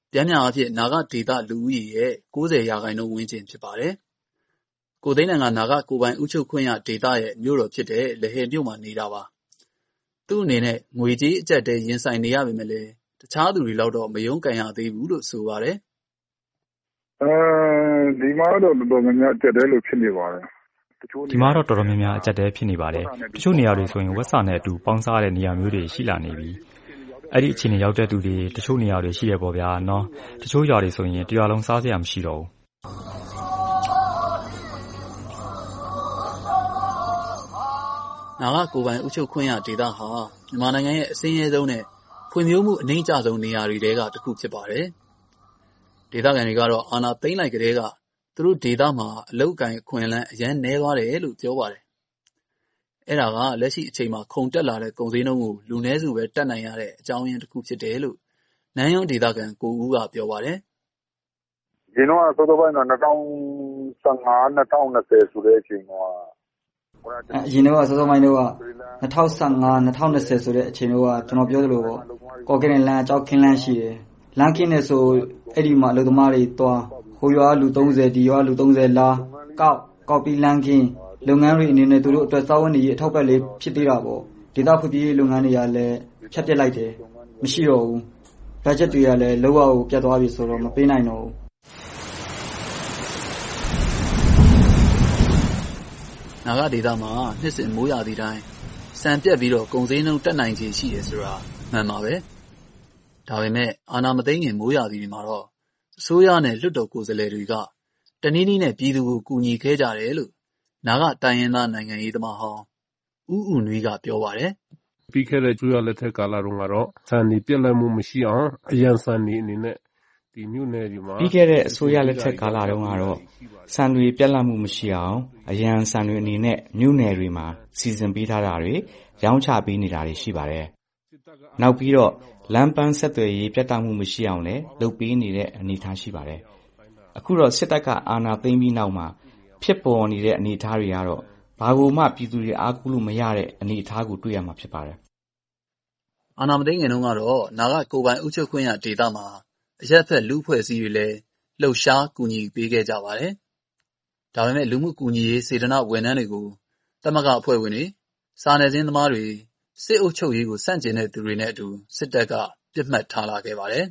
ပြန်ပြန်အားဖြင့်နာဂဒေသလူဦးရေရဲ့၉၀ရာခိုင်နှုန်းဝန်းကျင်ဖြစ်ပါတယ်။ကိုသိန်းနိုင်ငံနာဂကိုပိုင်ဥချုပ်ခွင့်ရဒေသရဲ့မြို့တော်ဖြစ်တဲ့လဟယ်မြို့မှာနေတာပါ။သူ့အနေနဲ့ငွေကြေးအကျပ်တဲရင်ဆိုင်နေရပေမဲ့လည်းတခြားသူတွေလောက်တော့မယုံကန်ရသေးဘူးလို့ဆိုပါတယ်။အဲဒီမှာတော့တော်တော်များများအကျပ်တဲလို့ဖြစ်နေပါတယ်။ဒီမှာတော့တော်တော်များများအကျပ်တဲဖြစ်နေပါတယ်။တချို့နေရာတွေဆိုရင်ဝက်စာနဲ့အတူပေါင်းစားတဲ့နေရာမျိုးတွေရှိလာနေပြီ။အဲ့ဒီအခြေအနေရောက်တဲ့သူတွေတချို့နေရာတွေရှိရပေါ့ဗျာနော်။တချို့ຢာတွေဆိုရင်တရွာလုံးစားစရာမရှိတော့ဘူး။နာဂကိုပိုင်ဥချုပ်ခွင့်ရဒေသဟာမြန်မာနိုင်ငံရဲ့အစင်းရဲဆုံးနဲ့ဖွံ့ဖြိုးမှုအနှိမ့်ကျဆုံးနေရာတွေထဲကတစ်ခုဖြစ်ပါတယ်။ဒေသခံတွေကတော့အာဏာသိမ်းလိုက်ကတည်းကသူတို့ဒေသမှာအလုပ်အကိုင်အခွင့်အလမ်းအရန်နည်းသွားတယ်လို့ပြောပါတယ်။အဲ့ဒါကလက်ရှိအချိန်မှာခုန်တက်လာတဲ့ကုန်စည်နှုန်းကိုလူနည်းစုပဲတက်နိုင်ရတဲ့အကြောင်းရင်းတစ်ခုဖြစ်တယ်လို့နန်းယွန်းဒေသခံကိုဦးကပြောပါတယ်။ဒီတော့ဆိုတော့၂၀၁၅ ၂၀၂၀ဆိုတဲ့အချိန်မှာအရင်တော့စောစောပိုင်းတော့၂၀၁၅ ၂၀၂၀ဆိုတဲ့အချိန်တော့ကျွန်တော်ပြောသလိုပေါ့ကော်ကင်လန်ကြောက်ခင်းလန်းရှိတယ်လမ်းခင်းနေဆိုအဲ့ဒီမှာအလုပ်သမားတွေတွားဟိုရွာလူ၃၀ဒီရွာလူ၃၀လာကောက်ကောက်ပြီးလမ်းခင်းလုပ်ငန်းတွေအနေနဲ့သူတို့အတွက်စာဝန်တွေအထောက်ပံ့လေးဖြစ်သေးတာပေါ့ဒေသဖွံ့ဖြိုးရေးလုပ်ငန်းတွေကလည်းဖြတ်ပစ်လိုက်တယ်မရှိတော့ဘူးဘတ်ဂျက်တွေကလည်းလောကကိုပြတ်သွားပြီဆိုတော့မပေးနိုင်တော့ဘူးနာဂဒေသမှာနှစ်စဉ်မိုးရာသီတိုင်းစံပြတ်ပြီးတော့ကုန်စည်နှုန်းတက်နိုင်ခြေရှိတယ်ဆိုတာမှန်ပါပဲဒါပေမဲ့အာဏာမသိမ်းခင်မိုးရာသီတွေမှာတော့အစိုးရနဲ့လွှတ်တော်ကိုယ်စားလှယ်တွေကတနည်းနည်းနဲ့ပြည်သူကိုကူညီခဲ့ကြတယ်လို့နာဂတိုင်းရင်းသားနိုင်ငံရေးသမားဟောင်းဦးဦးနွေးကပြောပါတယ်ပြီးခဲ့တဲ့ကျူရလက်ထက်ကာလတုန်းကတော့စံနေပြက်လက်မှုမရှိအောင်အရန်စံနေအနေနဲ့ဒီမြို့နယ်ဒီမှာပြီးခဲ့တဲ့အစိုးရလက်ထက်ကာလတုန်းကတော့စံတွေပြက်လက်မှုမရှိအောင်အရန်စံတွေအနေနဲ့မြို့နယ်တွေမှာစီစဉ်ပေးထားတာတွေရောင်းချပေးနေတာတွေရှိပါတယ်နောက်ပြီးတော့လမ်းပန်းဆက်သွယ်ရေးပြတ်တောက်မှုမရှိအောင်လည်းလုပ်ပေးနေတဲ့အနေအထားရှိပါတယ်အခုတော့စစ်တပ်ကအာဏာသိမ်းပြီးနောက်မှာဖြစ်ပေါ်နေတဲ့အနေအထားတွေကတော့ဘာကိုမှပြည်သူတွေအားကိုးလို့မရတဲ့အနေအထားကိုတွေ့ရမှာဖြစ်ပါတယ်အာဏာမသိမ်းခင်တုန်းကတော့နာဂကိုပိုင်ဥချုပ်ခွင့်ရဒေသမှာအရက်ဖက်လူဖွဲ့စည်းတွေလည်းလှုပ်ရှားကူညီပေးခဲ့ကြပါတယ်ဒါပေမဲ့လူမှုကူညီရေးစေတနာဝန်ထမ်းတွေကိုတမကအဖွဲ့ဝင်တွေစာနယ်ဇင်းသမားတွေစစ်အုပ်ချုပ်ရေးကိုစန့်ကျင်တဲ့သူတွေနဲ့အတူစစ်တပ်ကပြစ်မှတ်ထားလာခဲ့ပါတယ်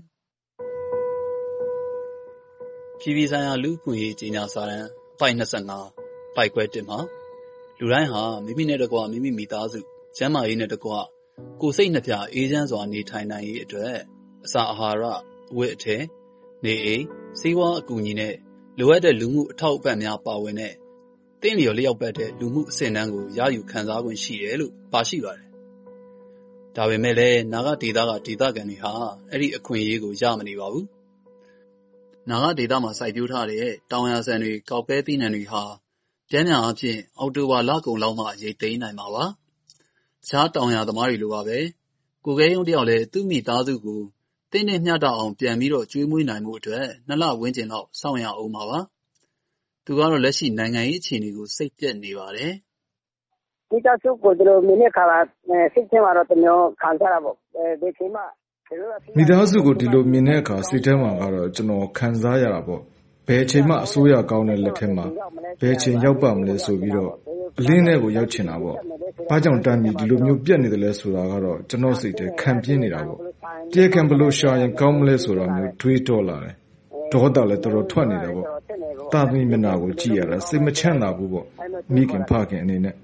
ပြည်ပြည်ဆိုင်ရာလူ့အခွင့်အရေးကြေညာစာတမ်းအပိုဒ်၂၅ပိုက်ခွဲတစ်မှာလူတိုင်းဟာမိမိနဲ့တကွမိမိမိသားစုကျန်းမာရေးနဲ့တကွကိုယ်စိတ်နှပြအေးချမ်းစွာနေထိုင်နိုင်ရေးအတွက်အစာအာဟာရအဝတ်အထည်နေအိမ်စေဝါအကူအညီနဲ့လိုအပ်တဲ့လူမှုအထောက်အပံ့များပါဝင်တဲ့တင့်လျော်လျောက်ပတ်တဲ့လူမှုအဆင့်အတန်းကိုရယူခံစားခွင့်ရှိတယ်လို့ပါရှိပါတယ်ဒါပေမဲ့လည်းနာဂဒေသကဒေသခံတွေဟာအဲ့ဒီအခွင့်အရေးကိုရမနေပါဘူးနာဂဒေသမှာစိုက်ပျိုးထားတဲ့တောင်ယာဆန်တွေကောက်ပဲသီးနှံတွေဟာပြန်ပြန်အဖြစ်အော်တိုဘာလကုန်လောက်မှရိတ်သိမ်းနိုင်မှာပါတခြားတောင်ယာသမားတွေလိုပါပဲကိုကဲရုံတယောက်လည်းသူ့မိသားစုကိုတင်းနဲ့မျှတအောင်ပြန်ပြီးတော့ကျွေးမွေးနိုင်မှုအတွက်နှစ်လဝန်းကျင်လောက်စောင့်ရအောင်ပါပါသူကတော့လက်ရှိနိုင်ငံရေးအခြေအနေကိုစိတ်ပြက်နေပါတယ်မိသားစုကိုတို့မင်းခါလာစိတ်ထဲမှာတော့တမျိုးခံစားရပါဒီချိန်မှာမိသားစုကိုဒီလိုမြင်တဲ့အခါစိတ်ထဲမှာကတော့ကျွန်တော်ခံစားရတာပေါ့ဘယ်အချိန်မှအစိုးရကောင်းတဲ့လက်ထက်မှာဘယ်အချိန်ရောက်ပါမလဲဆိုပြီးတော့အလင်းထဲကိုရောက်ချင်တာပေါ့ဘာကြောင့်တမ်းပြီးဒီလိုမျိုးပြက်နေတယ်လဲဆိုတာကတော့ကျွန်တော်စိတ်ထဲခံပြင်းနေတာပေါ့တရားခံဘလို့ရှာရင်ကောင်းမလဲဆိုတာမျိုးတွေးတောလာတယ်ဒေါသလည်းတော်တော်ထွက်နေတာပေါ့တာသမီမျက်နှာကိုကြည့်ရတာစိတ်မချမ်းသာဘူးပေါ့မိခင်ဖခင်အနေနဲ့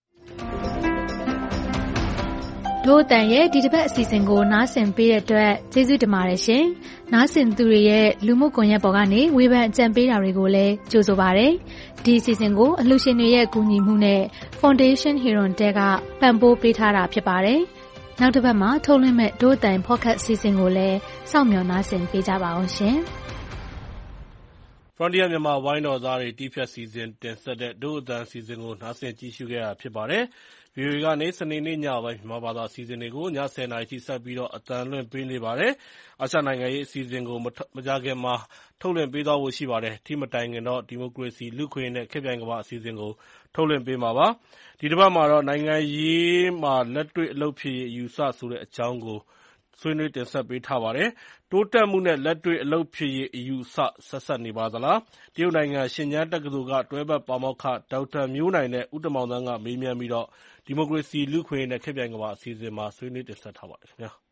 တို့အတန်ရဲ့ဒီတစ်ပတ်အစီအစဉ်ကိုနားဆင်ပေးတဲ့အတွက်ကျေးဇူးတင်ပါတယ်ရှင်။နားဆင်သူတွေရဲ့လူမှုကွန်ရက်ပေါ်ကနေဝေဖန်အကြံပေးတာတွေကိုလည်းကြိုဆိုပါရစေ။ဒီအစီအစဉ်ကိုအလှူရှင်တွေရဲ့ကူညီမှုနဲ့ Foundation Heron တဲကပံ့ပိုးပေးထားတာဖြစ်ပါတယ်။နောက်တစ်ပတ်မှာထုတ်လွှင့်မဲ့တို့အတန် Podcast အစီအစဉ်ကိုလည်းစောင့်မျှော်နားဆင်ပေးကြပါအောင်ရှင်။ Frontier မြန်မာဝိုင်းတော်သားတွေတီးဖြတ်စီစဉ်တင်ဆက်တဲ့တို့အတန်အစီအစဉ်ကိုနားဆင်ကြည့်ရှုခဲ့တာဖြစ်ပါတယ်။ဗီအိုအေကနေစနေနေ့ညပိုင်းမြန်မာဘာသာအစီအစဉ်တွေကိုညဆယ်နာရီထိဆက်ပြီးတော့အသံလွှင့်ပေးနေပါတယ်။အာရှနိုင်ငံရေးအစီအစဉ်ကိုမကြာခင်မှာထုတ်လွှင့်ပေးသွားဖို့ရှိပါတယ်။ဒီမတိုင်ခင်တော့ဒီမိုကရေစီလူ့အခွင့်အရေးနဲ့ခေတ်ပြိုင်ကမ္ဘာအစီအစဉ်ကိုထုတ်လွှင့်ပေးမှာပါ။ဒီတစ်ပတ်မှာတော့နိုင်ငံရေးမှာလက်တွေ့အလုပ်ဖြစ်ရေးအယူအဆဆိုတဲ့အကြောင်းကိုဆွေးနွေးတင်ဆက်ပေးထားပါတယ်။ တိုးတက်မှုနဲ့လက်တွေ့အလုပ်ဖြစ်ရေးအယူအဆဆက်စပ်နေပါသလား။ တရုတ်နိုင်ငံရှင်ကျန်းတက္ကသိုလ်ကတွဲဘက်ပါမောက္ခဒေါက်တာမျိုးနိုင်နဲ့ဦးတင်မောင်သန်းကမေးမြန်းပြီးဒီမိုကရေစီလူ့အခွင့်အရေးနဲ့ခေတ်ပြိုင်ကမ္ဘာအစီအစဉ်မှာဆွေးနွေးတင်ဆက်ထားပါတယ်ခင်ဗျာ။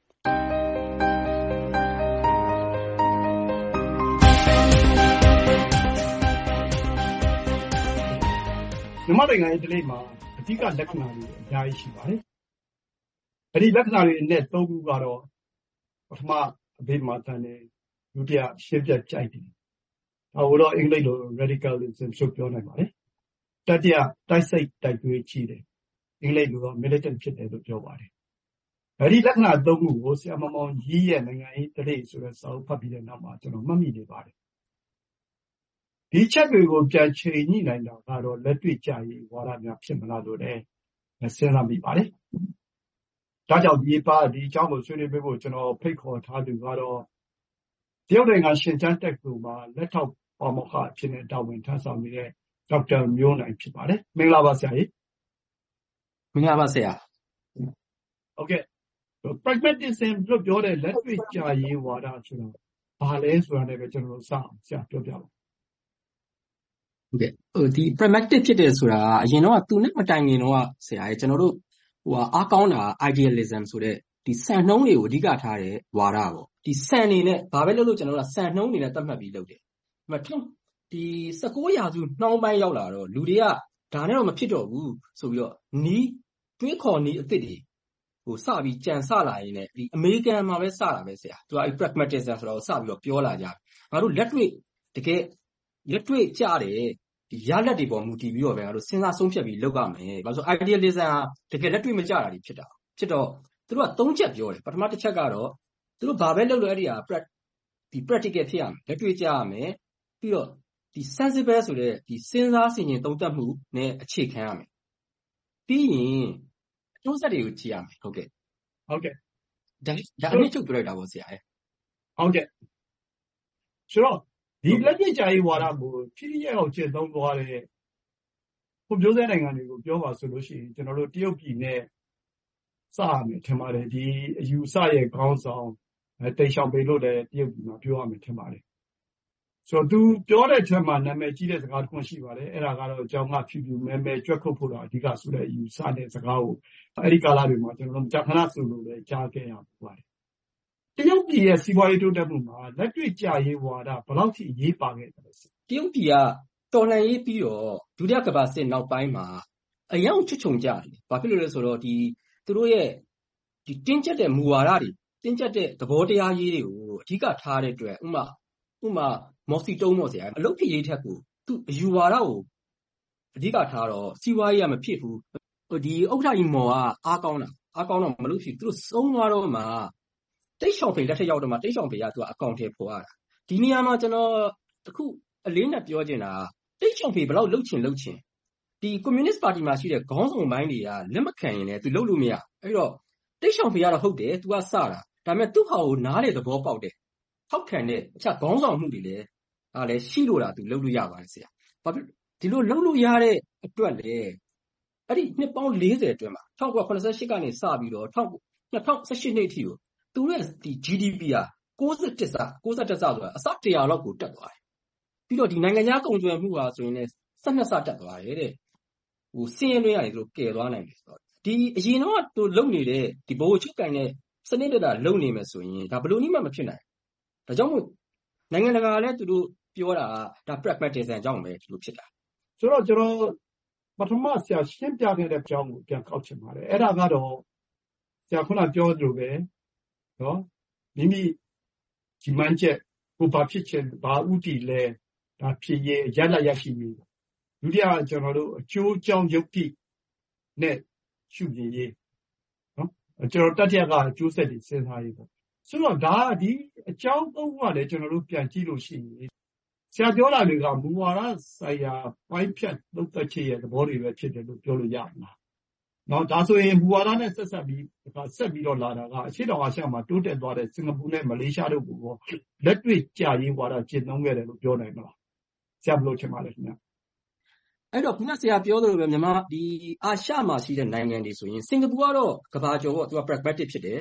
မြန်မာနိုင်ငံရဲ့ဓလေ့မှာအဓိကလက္ခဏာတွေအများကြီးရှိပါတယ်။အဲဒီလက္ခဏာတွေအနက်သုံးခုကတော့ပထမအဘိဓမ္မာသန်တယ်ဒုတိယရှင်းပြကြိုက်တယ်။ဒါကိုတော့အင်္ဂလိပ်လို radicalism ဆိုပြောနိုင်ပါတယ်။တတိယတိုက်စိတ်တိုက်သွေးကြီးတယ်။အင်္ဂလိပ်လိုတော့ militant ဖြစ်တယ်လို့ပြောပါတယ်။အဲဒီလက္ခဏာသုံးခုကိုဆရာမောင်မောင်ကြီးရဲ့နိုင်ငံရေးဓလေ့ဆိုတဲ့စာအုပ်ဖတ်ပြီးတဲ့နောက်မှာကျွန်တော်မှတ်မိနေပါတယ်။ဒီချက်တွေကိုပြန်ချိန်ညှိနိုင်တာကတော့လက်တွေ့ကြရေးဝါဒများဖြစ်မလားလို့လည်းစဉ်းစားမိပါတယ်။ဒါကြောင့်ဒီပါဒီအကြောင်းကိုဆွေးနွေးပေးဖို့ကျွန်တော်ဖိတ်ခေါ်ထားသူကတော့တရုတ်နိုင်ငံရှင်ကျန်းတက္ကသိုလ်မှာလက်ထောက်ပါမောက္ခအဖြစ်နဲ့တာဝန်ထမ်းဆောင်နေတဲ့ဒေါက်တာမျိုးနိုင်ဖြစ်ပါတယ်။မင်္ဂလာပါဆရာကြီး။မင်္ဂလာပါဆရာ။ဟုတ်ကဲ့ pragmatism လို့ပြောတဲ့လက်တွေ့ကြရေးဝါဒဆိုတာဘာလဲဆိုတာလည်းပဲကျွန်တော်စအောင်ဆရာပြောပြပါဟုတ်ကဲ့ဟိုဒီ pragmatic ဖြစ်တယ်ဆိုတာအရင်တော့သူနဲ့မတိုင်ခင်တော့ဆရာကြီးကျွန်တော်တို့ဟိုအားကောင်းတာ idealism ဆိုတဲ့ဒီစံနှုန်းတွေကိုအဓိကထားတဲ့ဝါဒပေါ့ဒီစံနေနဲ့ဘာပဲလုပ်လို့ကျွန်တော်တို့ကစံနှုန်းနေနဲ့သတ်မှတ်ပြီးလုပ်တယ်ဒီမှာဒီ十九ရာစုနှောင်းပိုင်းရောက်လာတော့လူတွေကဒါနဲ့တော့မဖြစ်တော့ဘူးဆိုပြီးတော့နီးတွေးခေါ်နီးအစ်စ်တွေဟိုစပြီးကြံစလာရင်းနဲ့ဒီအမေရိကန်မှာပဲစတာပဲဆရာသူကအဲ pragmatism ဆိုတော့စပြီးတော့ပြောလာကြငါတို့လက်တွေ့တကယ်လက်တွေ့ကြတယ်ဒီရလက်တွေပေါ်မူတည်ပြီးတော့ပဲငါတို့စဉ်းစားဆုံးဖြတ်ပြီးလုပ်ရမယ်ဘာလို့ဆို idealism တကယ်လက်တွေ့မကြတာတွေဖြစ်တာဖြစ်တော့သူတို့ကသုံးချက်ပြောတယ်ပထမတစ်ချက်ကတော့သူတို့ဘာပဲလုပ်လို့အဲ့ဒီဟာဒီ practical ဖြစ်ရမယ်လက်တွေ့ကြရမယ်ပြီးတော့ဒီ sensible ဆိုတဲ့ဒီစဉ်းစားဆင်ခြင်သုံးသပ်မှုနဲ့အခြေခံရမယ်ပြီးရင်အကျိုးဆက်တွေကိုကြည့်ရမယ်ဟုတ်ကဲ့ဟုတ်ကဲ့ဒါဒါအနည်းချုပ်ပြလိုက်တာပေါ့ဆရာရဲ့ဟုတ်ကဲ့ဆိုတော့ဒီလက်တွေ့ကြရေးဝါဒကိုဖြည်းဖြည်းအောင်ကျင့်သုံးသွားတဲ့ဖွံ့ဖြိုးဆဲနိုင်ငံတွေကိုပြောပါဆိုလို့ရှိရင်ကျွန်တော်တို့တရုတ်ပြည်နဲ့စရမယ်ထင်ပါတယ်ဒီအယူဆရဲ့ခေါင်းဆောင်တိတ်ရှောင်ပေလို့လည်းတရုတ်ပြည်မှာပြောရမယ်ထင်ပါတယ်ဆိုတော့သူပြောတဲ့ချက်မှာနာမည်ကြီးတဲ့စကားတစ်ခုရှိပါတယ်အဲ့ဒါကတော့အကြောင်းကဖြူဖြူမဲမဲကြွက်ခုတ်ဖို့တော့အဓိကဆိုတဲ့အယူဆတဲ့စကားကိုအဲ့ဒီကာလတွေမှာကျွန်တော်တို့ကြာခဏဆိုလို့လည်းကြားခဲ့ရပါတယ်တရုတ်ပြည်ရဲ့စီးပွားရေးတိုးတက်မှုမှာလက်တွေ့ကြရေးဝါဒဘယ်လောက်ထိအရေးပါခဲ့တယ်လဲတရုတ်ပြည်ကတော်လှန်ရေးပြီးတော့ဒုတိယကမ္ဘာစစ်နောက်ပိုင်းမှာအယောင်ချွတ်ချုံကြတယ်ဘာဖြစ်လို့လဲဆိုတော့ဒီသူတို့ရဲ့ဒီတင်းကျပ်တဲ့မူဝါဒတွေတင်းကျပ်တဲ့သဘောတရားရေးတွေကိုအဓိကထားတဲ့အတွက်ဥမာဥမာမော်စီတုံးပေါ့ဆရာအလုပ်ဖြစ်ရေးထက်ကိုသူအယူဝါဒကိုအဓိကထားတော့စီးပွားရေးကမဖြစ်ဘူးဒီဥက္ကဋ္ဌကြီးမော်ကအားကောင်းတာအားကောင်းတော့မလို့ဖြစ်သူတို့စုံသွားတော့မှတိတ်ရှောင်ဖေလက်ထက်ရောက်တော့မှတိတ်ရှောင်ဖေကသူကအကောင့်ထဲပေါ်ရတာဒီနေရာမှာကျွန်တော်တခုအလေးနဲ့ပြောချင်တာတိတ်ရှောင်ဖေဘယ်လောက်လှုပ်ချင်လှုပ်ချင်ဒီကွန်မြူနစ်ပါတီမှာရှိတဲ့ခေါင်းဆောင်ပိုင်းတွေကလက်မခံရင်လည်းသူလှုပ်လို့မရအဲ့တော့တိတ်ရှောင်ဖေကတော့ဟုတ်တယ်သူကစတာဒါပေမဲ့သူ့ဟာကိုနားလေသဘောပေါက်တယ်ထောက်ခံတဲ့အခြားခေါင်းဆောင်မှုတွေလည်းအားလည်းရှိလို့လားသူလှုပ်လို့ရပါတယ်ဆရာဘာဖြစ်ဒီလိုလှုပ်လို့ရတဲ့အတွက်လေအဲ့ဒီနှစ်ပေါင်း၄၀အတွင်းမှာ၁၉၇၈ကနေစပြီးတော့၂၀၁၈နှစ်အထိကိုသူရဲ့ဒီ ဂျီ ဒီ ပီ က၉၁ဆ၉၁ဆဆိုတာအစတရာလောက်ကိုတက်သွားတယ်ပြီးတော့ဒီနိုင်ငံခြားကုန်သွယ်မှုဟာဆိုရင်လည်း၁၂ဆတက်သွားတယ်တဲ့ဟိုစင်းရဲတွင်းကနေသူတို့ကယ်သွားနိုင်တယ်ဆိုတော့ဒီအရင်တော့သူလုံနေတဲ့ဒီဘိုးချုပ်ကိုင်တဲ့စနစ်တတာလုံနေမယ်ဆိုရင်ဒါဘယ်လိုနည်းမှမဖြစ်နိုင်ဒါကြောင့်မို့နိုင်ငံတကာလည်းသူတို့ပြောတာဒါ pragmatism ကြောင့်ပဲဒီလိုဖြစ်တာဆိုတော့ကျွန်တော်ပထမဆရာရှင်းပြခဲ့တဲ့အကြောင်းကိုပြန်ကောက်ချင်ပါတယ်အဲ့ဒါကတော့ဆရာခုနပြောသလိုပဲနော်မိမိဒီမှန်းချက်ကိုဘာဖြစ်ချင်ဘာဥတီလဲဒါဖြစ်ရရလက်ရရှိပြီဒုတိယကျွန်တော်တို့အကျိုးအကြောင်းယုတ်တိနဲ့ရှုမြင်ရေးနော်ကျွန်တော်တတိယကအကျိုးဆက်တွေစဉ်းစားရေးပေါ့ဆိုတော့ဒါဒီအကြောင်းသုံးခုကလည်းကျွန်တော်တို့ပြန်ကြည့်လို့ရှိရင်ဆရာပြောတာတွေကမူဝါဒဆိုင်ရာပိုင်းဖြတ်သုံးသပ်ချက်ရဲ့သဘောတွေပဲဖြစ်တယ်လို့ပြောလို့ရမှာနော်ဒါဆိုရင်မူဝါဒနဲ့ဆက်ဆက်ပြီးဒါဆက်ပြီးတော့လာတာကအရှေ့တောင်အာရှမှာတိုးတက်သွားတဲ့စင်ကာပူနဲ့မလေးရှားတို့ကိုလက်တွေ့ကြရေးဝါဒကျင့်သုံးခဲ့တယ်လို့ပြောနိုင်မလားဆရာဘယ်လိုထင်ပါလဲခင်ဗျအဲ့တော့ခုနဆရာပြောသလိုပဲမြန်မာဒီအာရှမှာရှိတဲ့နိုင်ငံတွေဆိုရင်စင်ကာပူကတော့ကမ္ဘာကျော်ပေါ့သူက pragmatic ဖြစ်တယ်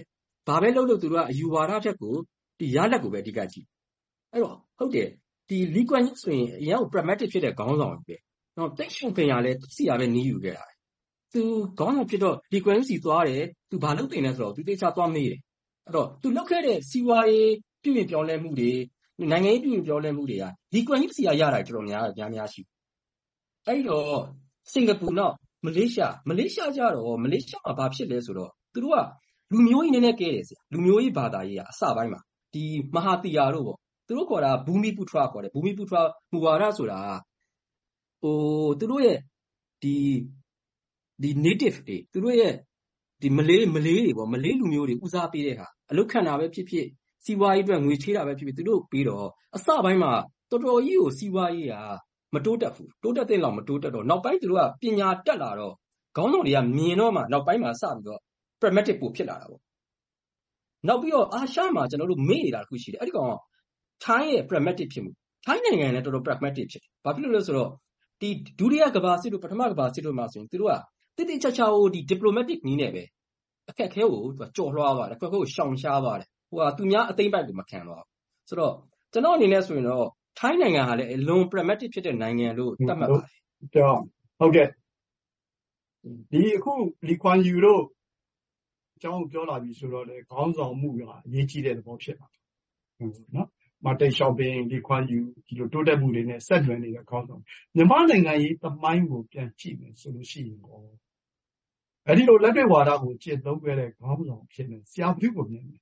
ဘာပဲလုပ်လို့သူတို့ကအယူဝါဒဖြတ်ကိုဒီရလက်ကိုပဲအဓိကကြည့်အဲ့တော့ဟုတ်တယ်ဒီလီကွမ်ဆိုရင်အရင်က pragmatic ဖြစ်တဲ့ခေါင်းဆောင်ပဲနော်တိတ်ရှင်ပင်ရလဲစီရပဲနီးယူခဲ့တာသူခေါင်းဆောင်ဖြစ်တော့လီကွမ်စီသွားတယ်သူဘာလုပ်တင်လဲဆိုတော့သူတေချာသွားမေးတယ်အဲ့တော့သူလုပ်ခဲ့တဲ့စီဝါရေးပြုပြင်ပြောင်းလဲမှုတွေနိုင်ငံရေးပြုပြင်ပြောင်းလဲမှုတွေကလီကွမ်စီရရတာတော်တော်များများများရှိအဲ့တော့စင်ကာပူနော်မလေးရှားမလေးရှားကြတော့မလေးရှားမှာဘာဖြစ်လဲဆိုတော့သူတို့ကလူမျိုးကြီးနည်းနည်းကဲတယ်ဆရာလူမျိုးကြီးဘာသာရေးကအစပိုင်းမှာဒီမဟာတီယာတို့ပေါ့သူတို့ခေါ်တာဘူမီပူထရာခေါ်တယ်ဘူမီပူထရာမူဝါဒဆိုတာဟိုသူတို့ရဲ့ဒီဒီ native တွေသူတို့ရဲ့ဒီမလေးမလေးတွေပေါ့မလေးလူမျိုးတွေဦးစားပေးတဲ့ဟာအလုတ်ခံတာပဲဖြစ်ဖြစ်စီဝါရေးအတွက်ငွေချေးတာပဲဖြစ်ဖြစ်သူတို့ပြီးတော့အစပိုင်းမှာတော်တော်ကြီးကိုစီဝါရေးကမတိုးတက်ဘူးတိုးတက်တဲ့လောက်မတိုးတက်တော့နောက်ပိုင်းသူတို့ကပညာတက်လာတော့ခေါင်းဆောင်တွေကမြင်တော့မှနောက်ပိုင်းမှာစပြီးတော့ pragmatic ပို့ဖြစ်လာတာပေါ့နောက်ပြီးတော့အာရှမှာကျွန်တော်တို့မေ့နေတာတခုရှိတယ်အဲ့ဒီကောင်ထိုင်းရဲ့ pragmatic ဖြစ်မှုထိုင်းနိုင်ငံလည်းတော်တော် pragmatic ဖြစ်တယ်ဘာဖြစ်လို့လဲဆိုတော့ဒီဒုတိယကမ္ဘာစစ်တို့ပထမကမ္ဘာစစ်တို့မှာဆိုရင်သူတို့ကတိတိကျကျဟိုဒီ diplomatic နည်းနဲ့ပဲအခက်ခဲကိုသူကကြော်လွှားပါတယ်အခက်ခဲကိုရှောင်ရှားပါတယ်ဟိုကသူများအသိမ့်ပိုက်ကိုမခံတော့ဆိုတော့ကျွန်တော်အနေနဲ့ဆိုရင်တော့ထိုင်းနိုင်ငံဟာလည်းအလွန် pragmatic ဖြစ်တဲ့နိုင်ငံလို့သတ်မှတ်ပါတယ်ကြောဟုတ်ကဲ့ဒီအခုလီခွမ်ယူတို့အကြောင်းပြောလာပြီဆိုတော့လေခေါင်းဆောင်မှုကအရေးကြီးတဲ့သဘောဖြစ်ပါတယ်နော်မတေရှောင်းပင်လီခွမ်ယူဒီလိုတိုးတက်မှုတွေနဲ့ဆက်နွယ်နေတဲ့ခေါင်းဆောင်မြန်မာနိုင်ငံရေးသမိုင်းကိုပြန်ကြည့်မယ်ဆိုလို့ရှိရင်ပေါ့အဲ့ဒီလိုလက်တွေ့ဝါဒကိုကျင့်သုံးခဲ့တဲ့ခေါင်းဆောင်ဖြစ်နေဆရာဘုကိုမြင်တယ်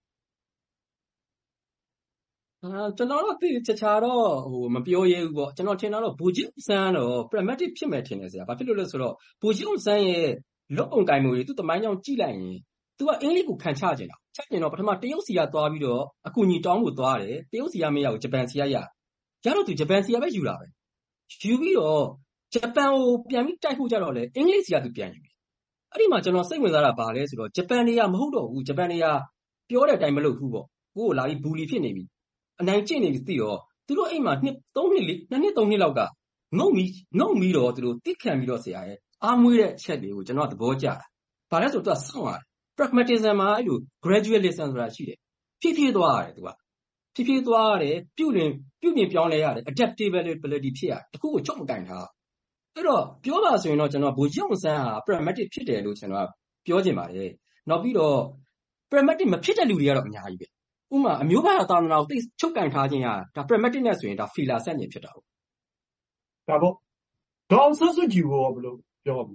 အာကျွန်တော်တို့သိချာချာတော့ဟိုမပြောရဲဘူးပေါ့ကျွန်တော်ထင်တာတော့ဘူဂျီဆန်းတော့ pragmatic ဖြစ်မယ်ထင်တယ်ဆရာဘာဖြစ်လို့လဲဆိုတော့ဘူဂျီဆန်းရဲ့လွတ်ပုံကိုင်မှုတွေသူ့တမိုင်းကြောင့်ကြည့်လိုက်ရင်သူကအင်္ဂလိပ်ကိုခံချကျင်တာချက်ကျင်တော့ပထမတရုတ်စီကသွားပြီးတော့အကူအညီတောင်းဖို့သွားတယ်တရုတ်စီကမရဘူးဂျပန်စီကရရတော့သူဂျပန်စီကပဲယူလာပဲယူပြီးတော့ဂျပန်ကိုပြန်ပြီးတိုက်ဖို့ကြတော့လေအင်္ဂလိပ်စီကသူပြန်ယူပြီအဲ့ဒီမှာကျွန်တော်စိတ်ဝင်စားတာဘာလဲဆိုတော့ဂျပန်တွေကမဟုတ်တော့ဘူးဂျပန်တွေကပြောတဲ့အတိုင်းမလုပ်ဘူးပေါ့ကိုကိုလာပြီးဘူလီဖြစ်နေပြီအနိုင်ကျင့်နေပြီသိတော့သူတို့အိမ်မှာနှစ်သုံးနှစ်လေးနှစ်နှစ်သုံးနှစ်လောက်ကငုံပြီးငုံပြီးတော့သူတို့တိခံပြီးတော့ဆရာရဲ့အားမွေးတဲ့ချက်တွေကိုကျွန်တော်သဘောကျတာဘာလဲဆိုတော့သူကစောင့်ရတယ် pragmatism မှာအဲ့လို gradualism ဆိုတာရှိတယ်ဖြည်းဖြည်းသွားရတယ်သူကဖြည်းဖြည်းသွားရတယ်ပြုပြင်ပြုပြင်ပြောင်းလဲရတယ် adaptability ဖြစ်ရတယ်တခုကိုချုပ်မကင်ထားအဲ့တော့ပြောပါဆိုရင်တော့ကျွန်တော်ဘူဂျီအောင်ဆန်းဟာ pragmatic ဖြစ်တယ်လို့ကျွန်တော်ပြောချင်ပါတယ်နောက်ပြီးတော့ pragmatic မဖြစ်တဲ့လူတွေကတော့အများကြီးပဲဥမာအမျိုးဘာသာသာသနာကိုသိချုပ်ကင်ထားခြင်းဟာဒါ pragmatic နဲ့ဆိုရင်ဒါ failure ဆက်နေဖြစ်တာပေါ့ဒါပေါ့ဒေါအောင်ဆန်းစုကြည်ကိုဘယ်လိုပြောမလဲ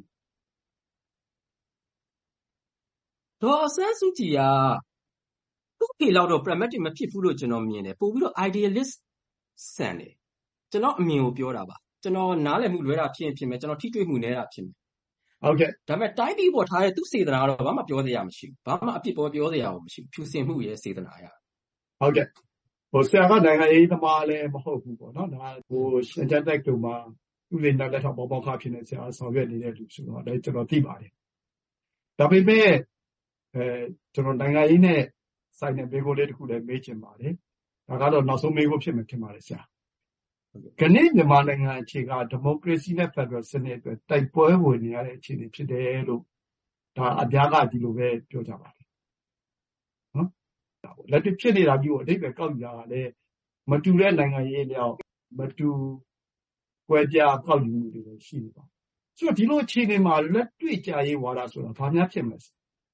ဒေါအောင်ဆန်းစုကြည်ကသူ့ဖေလောက်တော့ pragmatic မဖြစ်ဘူးလို့ကျွန်တော်မြင်တယ်ပို့ပြီးတော့ idealist ဆန်တယ်ကျွန်တော်အမြင်ကိုပြောတာပါကျွန်တော်နားလည်မှုလွဲတာဖြစ်ရင်ဖြစ်မယ်ကျွန်တော်ထိတွေ့မှုနည်းတာဖြစ်မယ်ဟုတ်ကဲ့ဒါပေမဲ့တိုင်းပြည်ပေါ်ထားတဲ့သူ့စေတနာကတော့ဘာမှပြောစရာမရှိဘူးဘာမှအပြစ်ပေါ်ပြောစရာမရှိဘူးဖြူစင်မှုရဲ့စေတနာရဟုတ်ကဲ့ဟိုဆရာကနိုင်ငံရေးသမားလည်းမဟုတ်ဘူးပေါ့နော်ဒါဟိုရှန်ချတ်တက်တို့မှာသူ့လေးနောက်လက်ထောက်ပေါ်ပေါက်ခဖြစ်နေဆရာဆောင်ရွက်နေတဲ့လူဆိုတော့လည်းကျွန်တော်သိပါတယ်ဒါပေမဲ့အဲကျွန်တော်နိုင်ငံရေးနဲ့ဆိုင်တဲ့ဘေကိုလေးတစ်ခုလည်းမေးချင်ပါတယ်ဒါကတော့နောက်ဆုံးမေးဖို့ဖြစ်မယ်ထင်ပါတယ်ဆရာကနေ့မြန်မာနိုင်ငံအခြေကဒီမိုကရေစီနဲ့ဖက်ဒရယ်စနစ်အတွက်တိုက်ပွဲဝင်နေရတဲ့အခြေအနေဖြစ်တယ်လို့ဒါအများကဒီလိုပဲပြောကြပါတယ်နော်လက်တွေ့ဖြစ်နေတာမျိုးအဓိပ္ပာယ်ကောက်ယူတာကလည်းမတူတဲ့နိုင်ငံရေးလျောက်မတူကွဲပြားကောက်ယူမှုတွေရှိနေပါဆိုတော့ဒီလိုအခြေအနေမှာလက်တွေ့ကြရေးဝါဒဆိုတာဘာများဖြစ်မလဲ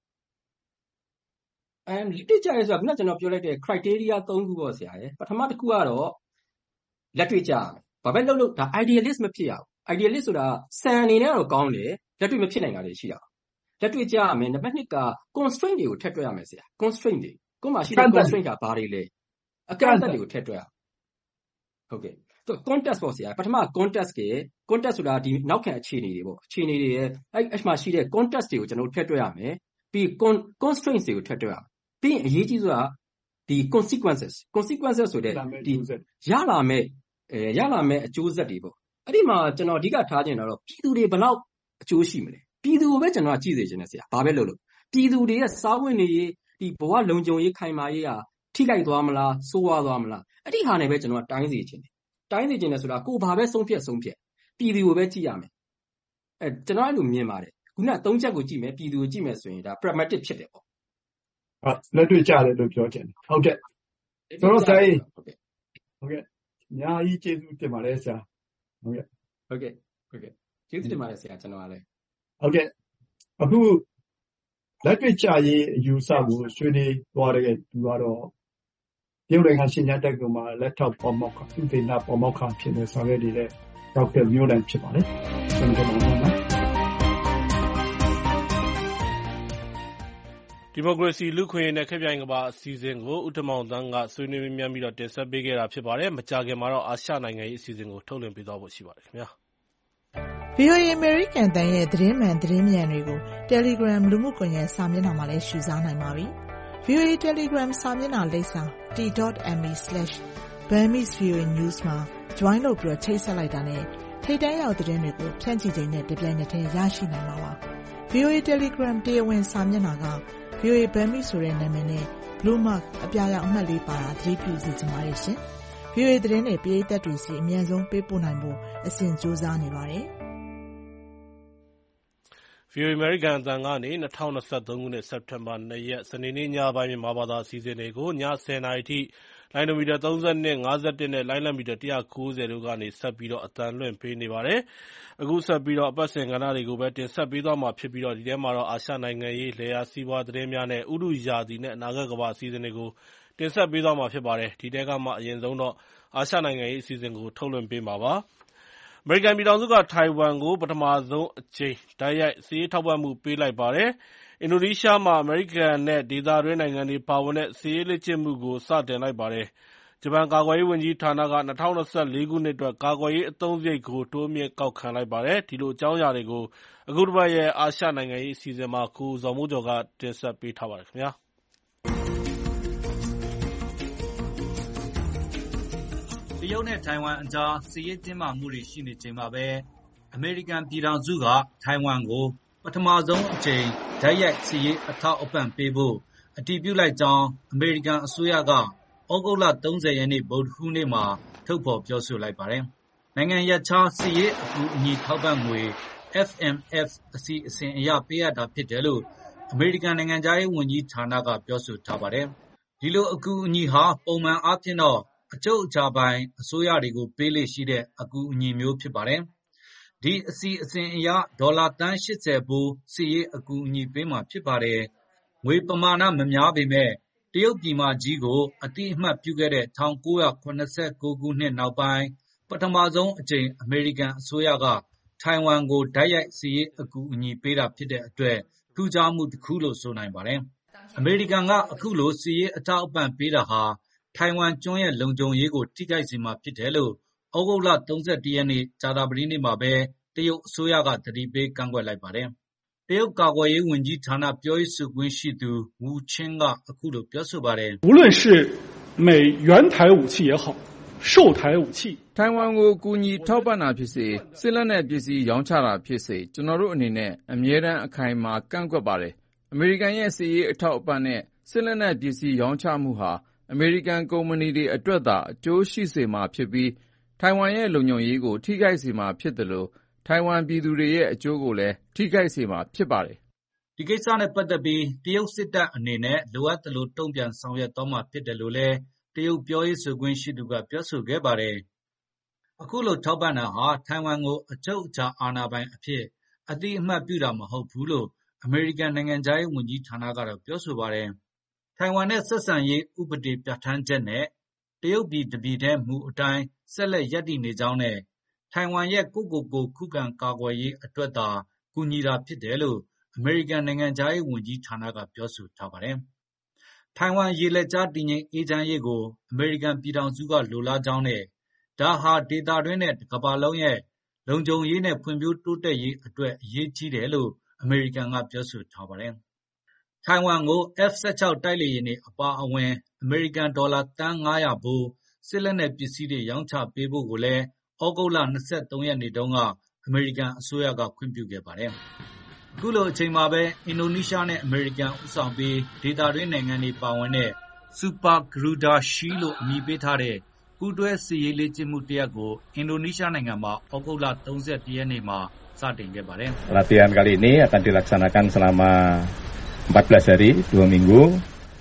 အမ်လက်တွေ့ကြရေးဆိုတာခုနကကျွန်တော်ပြောလိုက်တဲ့ criteria သုံးခုပေါ့ဆရာရယ်ပထမတစ်ခုကတော့လက်တွေ့ကြရမယ်ဘာပဲလုပ်လို့ဒါ idealist မဖြစ်ရဘူး idealist ဆိုတာစံအနေနဲ့ကတော့ကောင်းတယ်လက်တွေ့မဖြစ်နိုင်တာတွေရှိတာလက်တွေ့ကြရမယ်နံပါတ်နှစ်က constraint တွေကိုထည့်တွက်ရမယ်ဆရာ constraint တွေကိုယ်မှာရှိတဲ့ constraint ကဘာတွေလဲအကန့်အသတ်တွေကိုထည့်တွက်ရဟုတ်ကဲ့သူ context ပေါ့ဆရာပထမ context က context ဆိုတာဒီနောက်ခံအခြေအနေတွေပေါ့အခြေအနေတွေရဲ့အဲ့အဲ့မှာရှိတဲ့ context တွေကိုကျွန်တော်တို့ထည့်တွက်ရမယ်ပြီး constraints တွေကိုထည့်တွက်ရမယ်ပြီးရင်အရေးကြီးဆိုတာဒီ consequences consequences ဆိုတဲ့ဒီရလာမဲ့အဲရလာမဲ့အကျိုးဆက်တွေပေါ့အဲ့ဒီမှာကျွန်တော်အဓိကထားခြင်းတော့ပြည်သူတွေဘယ်လောက်အကျိုးရှိမလဲပြည်သူကိုပဲကျွန်တော်ကြည့်စေချင်တယ်ဆရာဘာပဲလုပ်လို့ပြည်သူတွေရဲ့စားဝတ်နေရေးဒီဘဝလုံခြုံရေးခိုင်မာရေးဟာထိခိုက်သွားမလားဆိုးဝါးသွားမလားအဲ့ဒီဟာနဲ့ပဲကျွန်တော်တိုင်းစေချင်တယ်တိုင်းစေချင်တယ်ဆိုတာကိုဘာပဲဆုံးဖြတ်ဆုံးဖြတ်ပြည်သူကိုပဲကြည့်ရမယ်အဲကျွန်တော်အဲ့လိုမြင်ပါတယ်ခုနသုံးချက်ကိုကြည့်မယ်ပြည်သူကိုကြည့်မယ်ဆိုရင်ဒါ pragmatic ဖြစ်တယ်ပေါ့လက်တွေ့ကြတယ်လို့ပြောချင်တယ်ဟုတ်ကဲ့ဆိုတော့ဆရာကြီးဟုတ်ကဲ့အများကြီးကျေးဇူးတင်ပါတယ်ဆရာဟုတ်ကဲ့ဟုတ်ကဲ့ဟုတ်ကဲ့ကျေးဇူးတင်ပါတယ်ဆရာကျွန်တော်ကလည်းဟုတ်ကဲ့အခုလက်တွေ့ကြရေးအယူဆကိုဆွေးနွေးသွားတဲ့သူကတော့ရုပ်နိုင်ငံရှင်ညာတက်ကမှာလက်ထောက်ပေါ်မောက်ခသူဒေနာပေါ်မောက်ခဖြစ်နေဆောင်ရွက်နေတဲ့ဒေါက်တာမျိုးလန်ဖြစ်ပါတယ်ကျွန်တော်တို့ပါဒီမိုကရေစီလူခွင့်ရေးနဲ့ခေတ်ပြိုင်ကမ္ဘာအစီအစဉ်ကိုဦးတမောင်သန်းကဆွေးနွေးမြန်းပြီးတော့တင်ဆက်ပေးခဲ့တာဖြစ်ပါတယ်။မကြာခင်မှာတော့အာရှနိုင်ငံရေးအစီအစဉ်ကိုထုတ်လွှင့်ပေးသွားဖို့ရှိပါတယ်ခင်ဗျာ။ V O A American တန်ရဲ့သတင်းမှန်သတင်းမြန်တွေကို Telegram လူမှုကွန်ရက်စာမျက်နှာမှာလည်းရှုစားနိုင်ပါပြီ။ V O A Telegram စာမျက်နှာလိပ်စာ t dot m e slash burmese voa news မှာ join လုပ်ပြီးချိတ်ဆက်လိုက်တာနဲ့ထိပ်တန်းရောက်သတင်းတွေကိုဖြန့်ချိချိန်နဲ့တပြိုင်နက်တည်းရရှိနိုင်ပါပါ။ V O A Telegram တရားဝင်စာမျက်နှာကV O A Burmese ဆိုတဲ့နာမည်နဲ့ Blue Mark အပြာရောင်အမှတ်လေးပါတာသတိပြုစီချင်ပါတယ်ရှင်။ V O A သတင်းတွေပရိသတ်တွေစီအမြန်ဆုံးပေးပို့နိုင်ဖို့အစဉ်ကြိုးစားနေပါတယ်။ V O A American အသံကနေ၂၀၂၃ခုနှစ်စက်တင်ဘာ၂ရက်စနေနေ့ညပိုင်းမြန်မာဘာသာအစီအစဉ်တွေကိုည၁၀နာရီထိလိုင်းနိုမီတာသုံး၂၊၅၁နဲ့လိုင်းလံမီတာ၁၉၀တို့ကနေဆက်ပြီးတော့အသံလွှင့်ပေးနေပါတယ်။အခုဆက်ပြီးတော့အပတ်စဉ်ကဏ္ဍတွေကိုပဲတင်ဆက်ပေးသွားမှာဖြစ်ပြီးတော့ဒီထဲမှာတော့အာရှနိုင်ငံရေး၊လယ်ယာစီးပွားသတင်းများနဲ့ဥတုရာသီနဲ့အနာဂတ်ကမ္ဘာအစီအစဉ်တွေကိုတင်ဆက်ပေးသွားမှာဖြစ်ပါတယ်။ဒီထဲကမှအရင်ဆုံးတော့အာရှနိုင်ငံရေးအစီအစဉ်ကိုထုတ်လွှင့်ပေးမှာပါ။အမေရိကန်ပြည်ထောင်စုကထိုင်ဝမ်ကိုပထမဆုံးအကြိမ်တိုက်ရိုက်စစ်ရေးထောက်ပံ့မှုပေးလိုက်ပါတယ်။အင်ဒိုနီးရှားမှာအမေရိကန်နဲ့ဒေသတွင်းနိုင်ငံတွေပါဝင်တဲ့စစ်ရေးလေ့ကျင့်မှုကိုစတင်လိုက်ပါတယ်။ဂျပန်ကာကွယ်ရေးဝန်ကြီးဌာနက၂၀၂၄ခုနှစ်အတွက်ကာကွယ်ရေးအသုံးစရိတ်ကိုတိုးမြှင့်ကောက်ခံလိုက်ပါတယ်။ဒီလိုအကြောင်းအရာတွေကိုအခုတစ်ပတ်ရဲ့အာရှနိုင်ငံရေးအစီအစဉ်မှာကိုဇော်မိုးကျော်ကတင်ဆက်ပေးထားပါတယ်ခင်ဗျာ။တရုတ်နဲ့ထိုင်ဝမ်အကြားစစ်ရေးတင်းမာမှုတွေရှိနေချိန်မှာပဲအမေရိကန်ပြည်ထောင်စုကထိုင်ဝမ်ကိုပထမဆုံးအကြိမ်တိုက်ရိုက်စစ်ရေးအထောက်အပံ့ပေးဖို့အတည်ပြုလိုက်ကြောင်းအမေရိကန်အစိုးရကဩဂုတ်လ၃၀ရက်နေ့ဗုဒ္ဓဟူးနေ့မှာထုတ်ဖော်ပြောဆိုလိုက်ပါတယ်။နိုင်ငံရပ်ခြားစစ်ရေးအကူအညီထောက်ပံ့ငွေ F M F အစီအစဉ်အရပေးအပ်တာဖြစ်တယ်လို့အမေရိကန်နိုင်ငံခြားရေးဝန်ကြီးဌာနကပြောဆိုထားပါတယ်။ဒီလိုအကူအညီဟာပုံမှန်အားဖြင့်တော့အချုပ်အခြာပိုင်အစိုးရတွေကိုပေးလေ့ရှိတဲ့အကူအညီမျိုးဖြစ်ပါတယ်။ဒီအစီအစဉ်အရဒေါ်လာသန်း၈၀ဖိုးစစ်ရေးအကူအညီပေးမှာဖြစ်ပါတယ်။ငွေပမာဏမများပေမဲ့တရုတ်ပြည်မကြီးကိုအတိအမှတ်ပြုခဲ့တဲ့၁၉၇၉ခုနှစ်နောက်ပိုင်းပထမဆုံးအကြိမ်အမေရိကန်အစိုးရကထိုင်ဝမ်ကိုတိုက်ရိုက်စစ်ရေးအကူအညီပေးတာဖြစ်တဲ့အတွက်ထူးခြားမှုတစ်ခုလို့ဆိုနိုင်ပါတယ်။အမေရိကန်ကအခုလိုစစ်ရေးအထောက်အပံ့ပေးတာဟာထိုင်ဝမ်ကျွန်းရဲ့လုံခြုံရေးကိုထိခိုက်စေမှာဖြစ်တယ်လို့ဩဂုတ်လ၃၁ရက်နေ့ကြာသပတေးနေ့မှာပဲတရုတ်အစိုးရကသတိပေးကန့်ကွက်လိုက်ပါတယ်။တရုတ်ကာကွယ်ရေးဝန်ကြီးဌာနပြောရေးဆိုခွင့်ရှိသူဝူချင်းကအခုလိုပြောဆိုပါတယ်။无论是美援台武器也好售台武器ထိုင်ဝမ်ကိုကူညီထောက်ပံ့တာဖြစ်စေစစ်လက်နက်ပစ္စည်းရောင်းချတာဖြစ်စေကျွန်တော်တို့အနေနဲ့အမြဲတမ်းအခိုင်အမာကန့်ကွက်ပါတယ်။အမေရိကန်ရဲ့စစ်ရေးအထောက်အပံ့နဲ့စစ်လက်နက်ပစ္စည်းရောင်းချမှုဟာအမေရိကန်ကုမ္ပဏီတွေအတွက်သာအကျိုးရှိစေမှာဖြစ်ပြီးထိုင်ဝမ်ရဲ့လုံခြုံရေးကိုထိခိုက်စေမှာဖြစ်တယ်လို့ထိုင်ဝမ်ပြည်သူတွေရဲ့အကျိုးကိုလည်းထိခိုက်စေမှာဖြစ်ပါတယ်။ဒီကိစ္စနဲ့ပတ်သက်ပြီးတရုတ်စစ်တပ်အနေနဲ့လိုအပ်သလိုတုံ့ပြန်ဆောင်ရွက်သွားမှာဖြစ်တယ်လို့လည်းတရုတ်ပြောရေးဆိုခွင့်ရှိသူကပြောဆိုခဲ့ပါတယ်။အခုလိုထောက်ပံ့တာဟာထိုင်ဝမ်ကိုအချုပ်အခြာအာဏာပိုင်အဖြစ်အတိအမှတ်ပြုတာမဟုတ်ဘူးလို့အမေရိကန်နိုင်ငံခြားရေးဝန်ကြီးဌာနကတော့ပြောဆိုပါတယ်။ထိုင်ဝမ်နဲ့ဆက်ဆံရေးဥပဒေပြဋ္ဌာန်းချက်နဲ့တရုတ်ပြည်တပြည်ထဲမူအတိုင်းဆက်လက်ရပ်တည်နေကြောင်းနဲ့ထိုင်ဝမ်ရဲ့ကိုယ့်ကိုယ်ကိုခုခံကာကွယ်ရေးအတွက်သာကူညီတာဖြစ်တယ်လို့အမေရိကန်နိုင်ငံခြားရေးဝန်ကြီးဌာနကပြောဆိုထားပါတယ်။ထိုင်ဝမ်ရေလက်ကြားတည်ငြိမ်အေးချမ်းရေးကိုအမေရိကန်ပြည်ထောင်စုကလိုလားကြောင်းနဲ့ဒါဟာဒေသတွင်းနဲ့ကမ္ဘာလုံးရဲ့လုံခြုံရေးနဲ့ဖွံ့ဖြိုးတိုးတက်ရေးအတွက်အရေးကြီးတယ်လို့အမေရိကန်ကပြောဆိုထားပါတယ်။ထိုင်ဝမ်ကို F ၁၆ တိုက်လေယာဉ်တွေအပါအဝင်အမေရိကန်ဒေါ်လာသန်း၅၀၀ဖိုးစစ်လက်နက်ပစ္စည်းတွေရောင်းချပေးဖို့ကိုလည်းဩဂုတ်လ၂၃ရက်နေ့တုန်းကအမေရိကန်အစိုးရကခွင့်ပြုခဲ့ပါတယ်။အခုလိုအချိန်မှာပဲအင်ဒိုနီးရှားနဲ့အမေရိကန်ဦးဆောင်ပြီးဒေသတွင်းနိုင်ငံတွေပါဝင်တဲ့ Super Garuda Shield လို့အမည်ပေးထားတဲ့ပူးတွဲစစ်ရေးလေ့ကျင့်မှုတစ်ရပ်ကိုအင်ဒိုနီးရှားနိုင်ငံမှာဩဂုတ်လ၃၁ရက်နေ့မှာစတင်ခဲ့ပါတယ်။ Latihan kali ini akan dilaksanakan selama empat belas hari dua minggu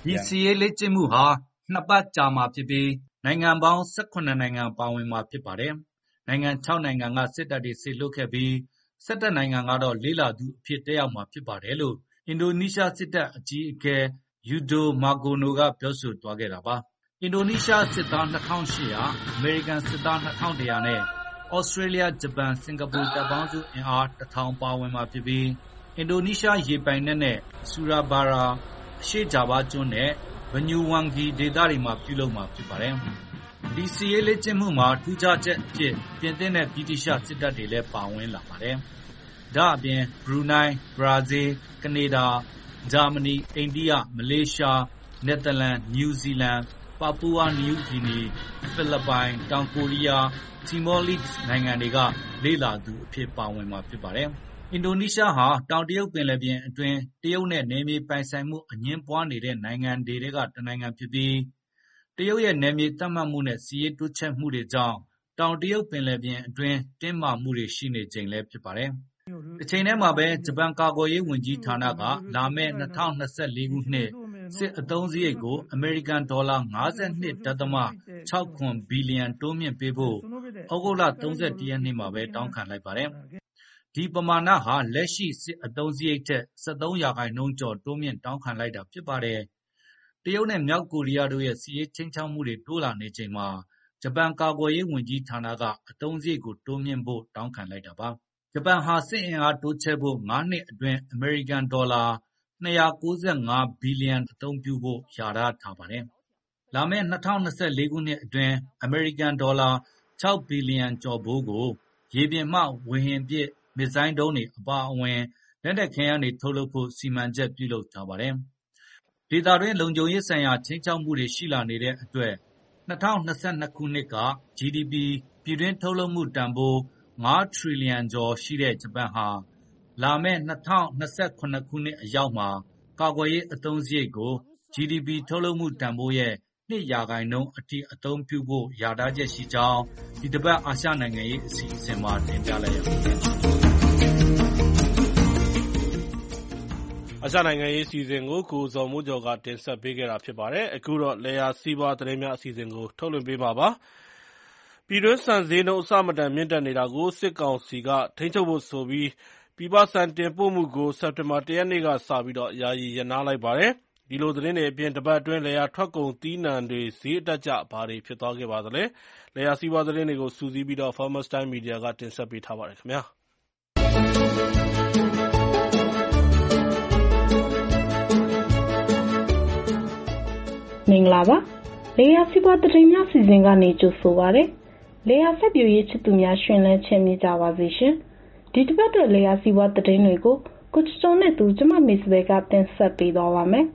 ဒီစစ်ရေးလေ့ကျင့်မှုဟာနှစ်ပတ်ကြာမှာဖြစ်ပြီးနိုင်ငံပေါင်း၁၇နိုင်ငံပါဝင်မှာဖြစ်ပါတယ်။နိုင်ငံ၆နိုင်ငံကစစ်တပ်တွေစေလွှတ်ခဲ့ပြီး၁၁နိုင်ငံကတော့လေ့လာသူအဖြစ်တက်ရောက်မှာဖြစ်ပါတယ်လို့အင်ဒိုနီးရှားစစ်တပ်အကြီးအကဲ Yudo Margono ကပြောဆိုသွားခဲ့တာပါ။အင်ဒိုနီးရှားစစ်သားနှစ်ထောင်ရှစ်ရာ၊အမေရိကန်စစ်သားနှစ်ထောင်တစ်ရာနဲ့ဩစတြေးလျ၊ဂျပန်၊စင်ကာပူတပ်ပေါင်းစုအင်အားတစ်ထောင်ပါဝင်မှာဖြစ်ပြီးအင်ဒိုနီးရှားရေပိုင်နက်နဲ့ဆူရာဘာရာ၊အရှေ့ဂျာဗားကျွန်းနဲ့ဘညူဝမ်ဂီဒေသတွေမှာပြုလုပ်မှာဖြစ်ပါတယ်။ဒီစစ်ရေးလေ့ကျင့်မှုမှာထူးခြားချက်အဖြစ်ပြင်သစ်နဲ့ဗြိတိသျှစစ်တပ်တွေလည်းပါဝင်လာပါတယ်။ဒါ့အပြင်ဘရူနိုင်း၊ဘရာဇီးလ်၊ကနေဒါ၊ဂျာမနီ၊အိန္ဒိယ၊မလေးရှား၊နယ်သာလန်၊နယူးဇီလန်၊ပါပူဝါနယူးဂီနီ၊ဖိလစ်ပိုင်၊တောင်ကိုရီးယား၊တီမောလိစ်နိုင်ငံတွေကလေ့လာသူအဖြစ်ပါဝင်မှာဖြစ်ပါတယ်။အင်ဒိုနီးရှားဟာတောင်တရုတ်ပင်လယ်ပြင်အတွင်းတရုတ်နဲ့နယ်မြေပိုင်ဆိုင်မှုအငြင်းပွားနေတဲ့နိုင်ငံတွေထဲကတစ်နိုင်ငံဖြစ်ပြီးတရုတ်ရဲ့နယ်မြေသတ်မှတ်မှုနဲ့စစ်ရေးတိုးချဲ့မှုတွေကြောင့်တောင်တရုတ်ပင်လယ်ပြင်အတွင်းတင်းမာမှုတွေရှိနေချိန်လည်းဖြစ်ပါတယ်။တချိန်တည်းမှာပဲဂျပန်ကာကွယ်ရေးဝန်ကြီးဌာနကလာမယ့်၂၀၂၄ခုနှစ်စစ်အသုံးစရိတ်ကိုအမေရိကန်ဒေါ်လာ၅၂.၆၇ဘီလီယံတိုးမြှင့်ပေးဖို့ဩဂုတ်လ၃၁ရက်နေ့မှာပဲတောင်းခံလိုက်ပါတယ်။ဒီပမာဏဟာလက်ရှိစစ်အသုံးစရိတ်ထက်၁၃ရာခိုင်နှုန်းကျော်တိုးမြှင့်တောင်းခံလိုက်တာဖြစ်ပါတယ်။တရုတ်နဲ့မြောက်ကိုရီးယားတို့ရဲ့စစ်ရေးခြိမ်းခြောက်မှုတွေတိုးလာနေချိန်မှာဂျပန်ကာကွယ်ရေးဝန်ကြီးဌာနကအသုံးစရိတ်ကိုတိုးမြှင့်ဖို့တောင်းခံလိုက်တာပါ။ဂျပန်ဟာစစ်အင်အားတိုးချဲ့ဖို့ငါးနှစ်အတွင်းအမေရိကန်ဒေါ်လာ၂၉၅ဘီလီယံအသုံးပြုဖို့လျာထားထားပါတယ်။လာမယ့်၂၀၂၄ခုနှစ်အတွင်းအမေရိကန်ဒေါ်လာ၆ဘီလီယံကျော်ဖိုးကိုရေပြင်မှဝေဟင်ပစ်မစ်ဇိုင်းဒုံးတွေအပါအဝင်လက်နက်ခဲယမ်းတွေထုတ်လုပ်ဖို့စီမံချက်ပြုလုပ်ထားပါတယ်။ဒေသတွင်းလုံခြုံရေးဆိုင်ရာခြိမ်းခြောက်မှုတွေရှိလာနေတဲ့အတွက်၂၀၂၂ခုနှစ်က ဂျီဒီပီ ပြည်တွင်းထုတ်လုပ်မှုတန်ဖိုး၅ထရီလီယံကျော်ရှိတဲ့ဂျပန်ဟာလာမယ့်၂၀၂၇ခုနှစ်အရောက်မှာကာကွယ်ရေးအသုံးစရိတ်ကိုဂျီဒီပီထုတ်လုပ်မှုတန်ဖိုးရဲ့၂ရာခိုင်နှုန်းအထိအသုံးပြုဖို့လျာထားချက်ရှိကြောင်းဒီတစ်ပတ်အာရှနိုင်ငံရေးအစီအစဉ်မှာတင်ပြလိုက်ရပါတယ်။အာရှနိုင်ငံရေးအစီအစဉ်ကိုကိုဇော်မိုးကျော်ကတင်ဆက်ပေးခဲ့တာဖြစ်ပါတယ်။အခုတော့လယ်ယာစီးပွားသတင်းများအစီအစဉ်ကိုထုတ်လွှင့်ပေးမှာပါ။ပြည်တွင်းဆန်ဈေးနှုန်းအဆမတန်မြင့်တက်နေတာကိုစစ်ကောင်စီကထိန်းချုပ်ဖို့ဆိုပြီးပြည်ပဆန်တင်ပို့မှုကိုစက်တင်ဘာ၁ရက်နေ့ကစပြီးယာယီရပ်နားလိုက်ပါတယ်။ဒီလိုသတင်းတွေအပြင်တပတ်အတွင်းလယ်ယာထွက်ကုန်သီးနှံတွေဈေးအတက်အကျဘာတွေဖြစ်သွားခဲ့ပါသလဲ။လယ်ယာစီးပွားသတင်းတွေကိုစုစည်းပြီး Farmers Time Media ကတင်ဆက်ပေးထားပါတယ်ခင်ဗျာ။မင်္ဂလာပါ။လေယာစီးပွားသတင်းများစီစဉ်ကနေကြိုဆိုပါရစေ။လေယာဆက်ပြိုရေးချစ်သူများရှင်လန်းချင်မိကြပါစေရှင်။ဒီတစ်ပတ်အတွက်လေယာစီးပွားသတင်းတွေကိုကိုချကျော်နဲ့သူကျမမေစဘဲကတင်ဆက်ပေးသွားပါမယ်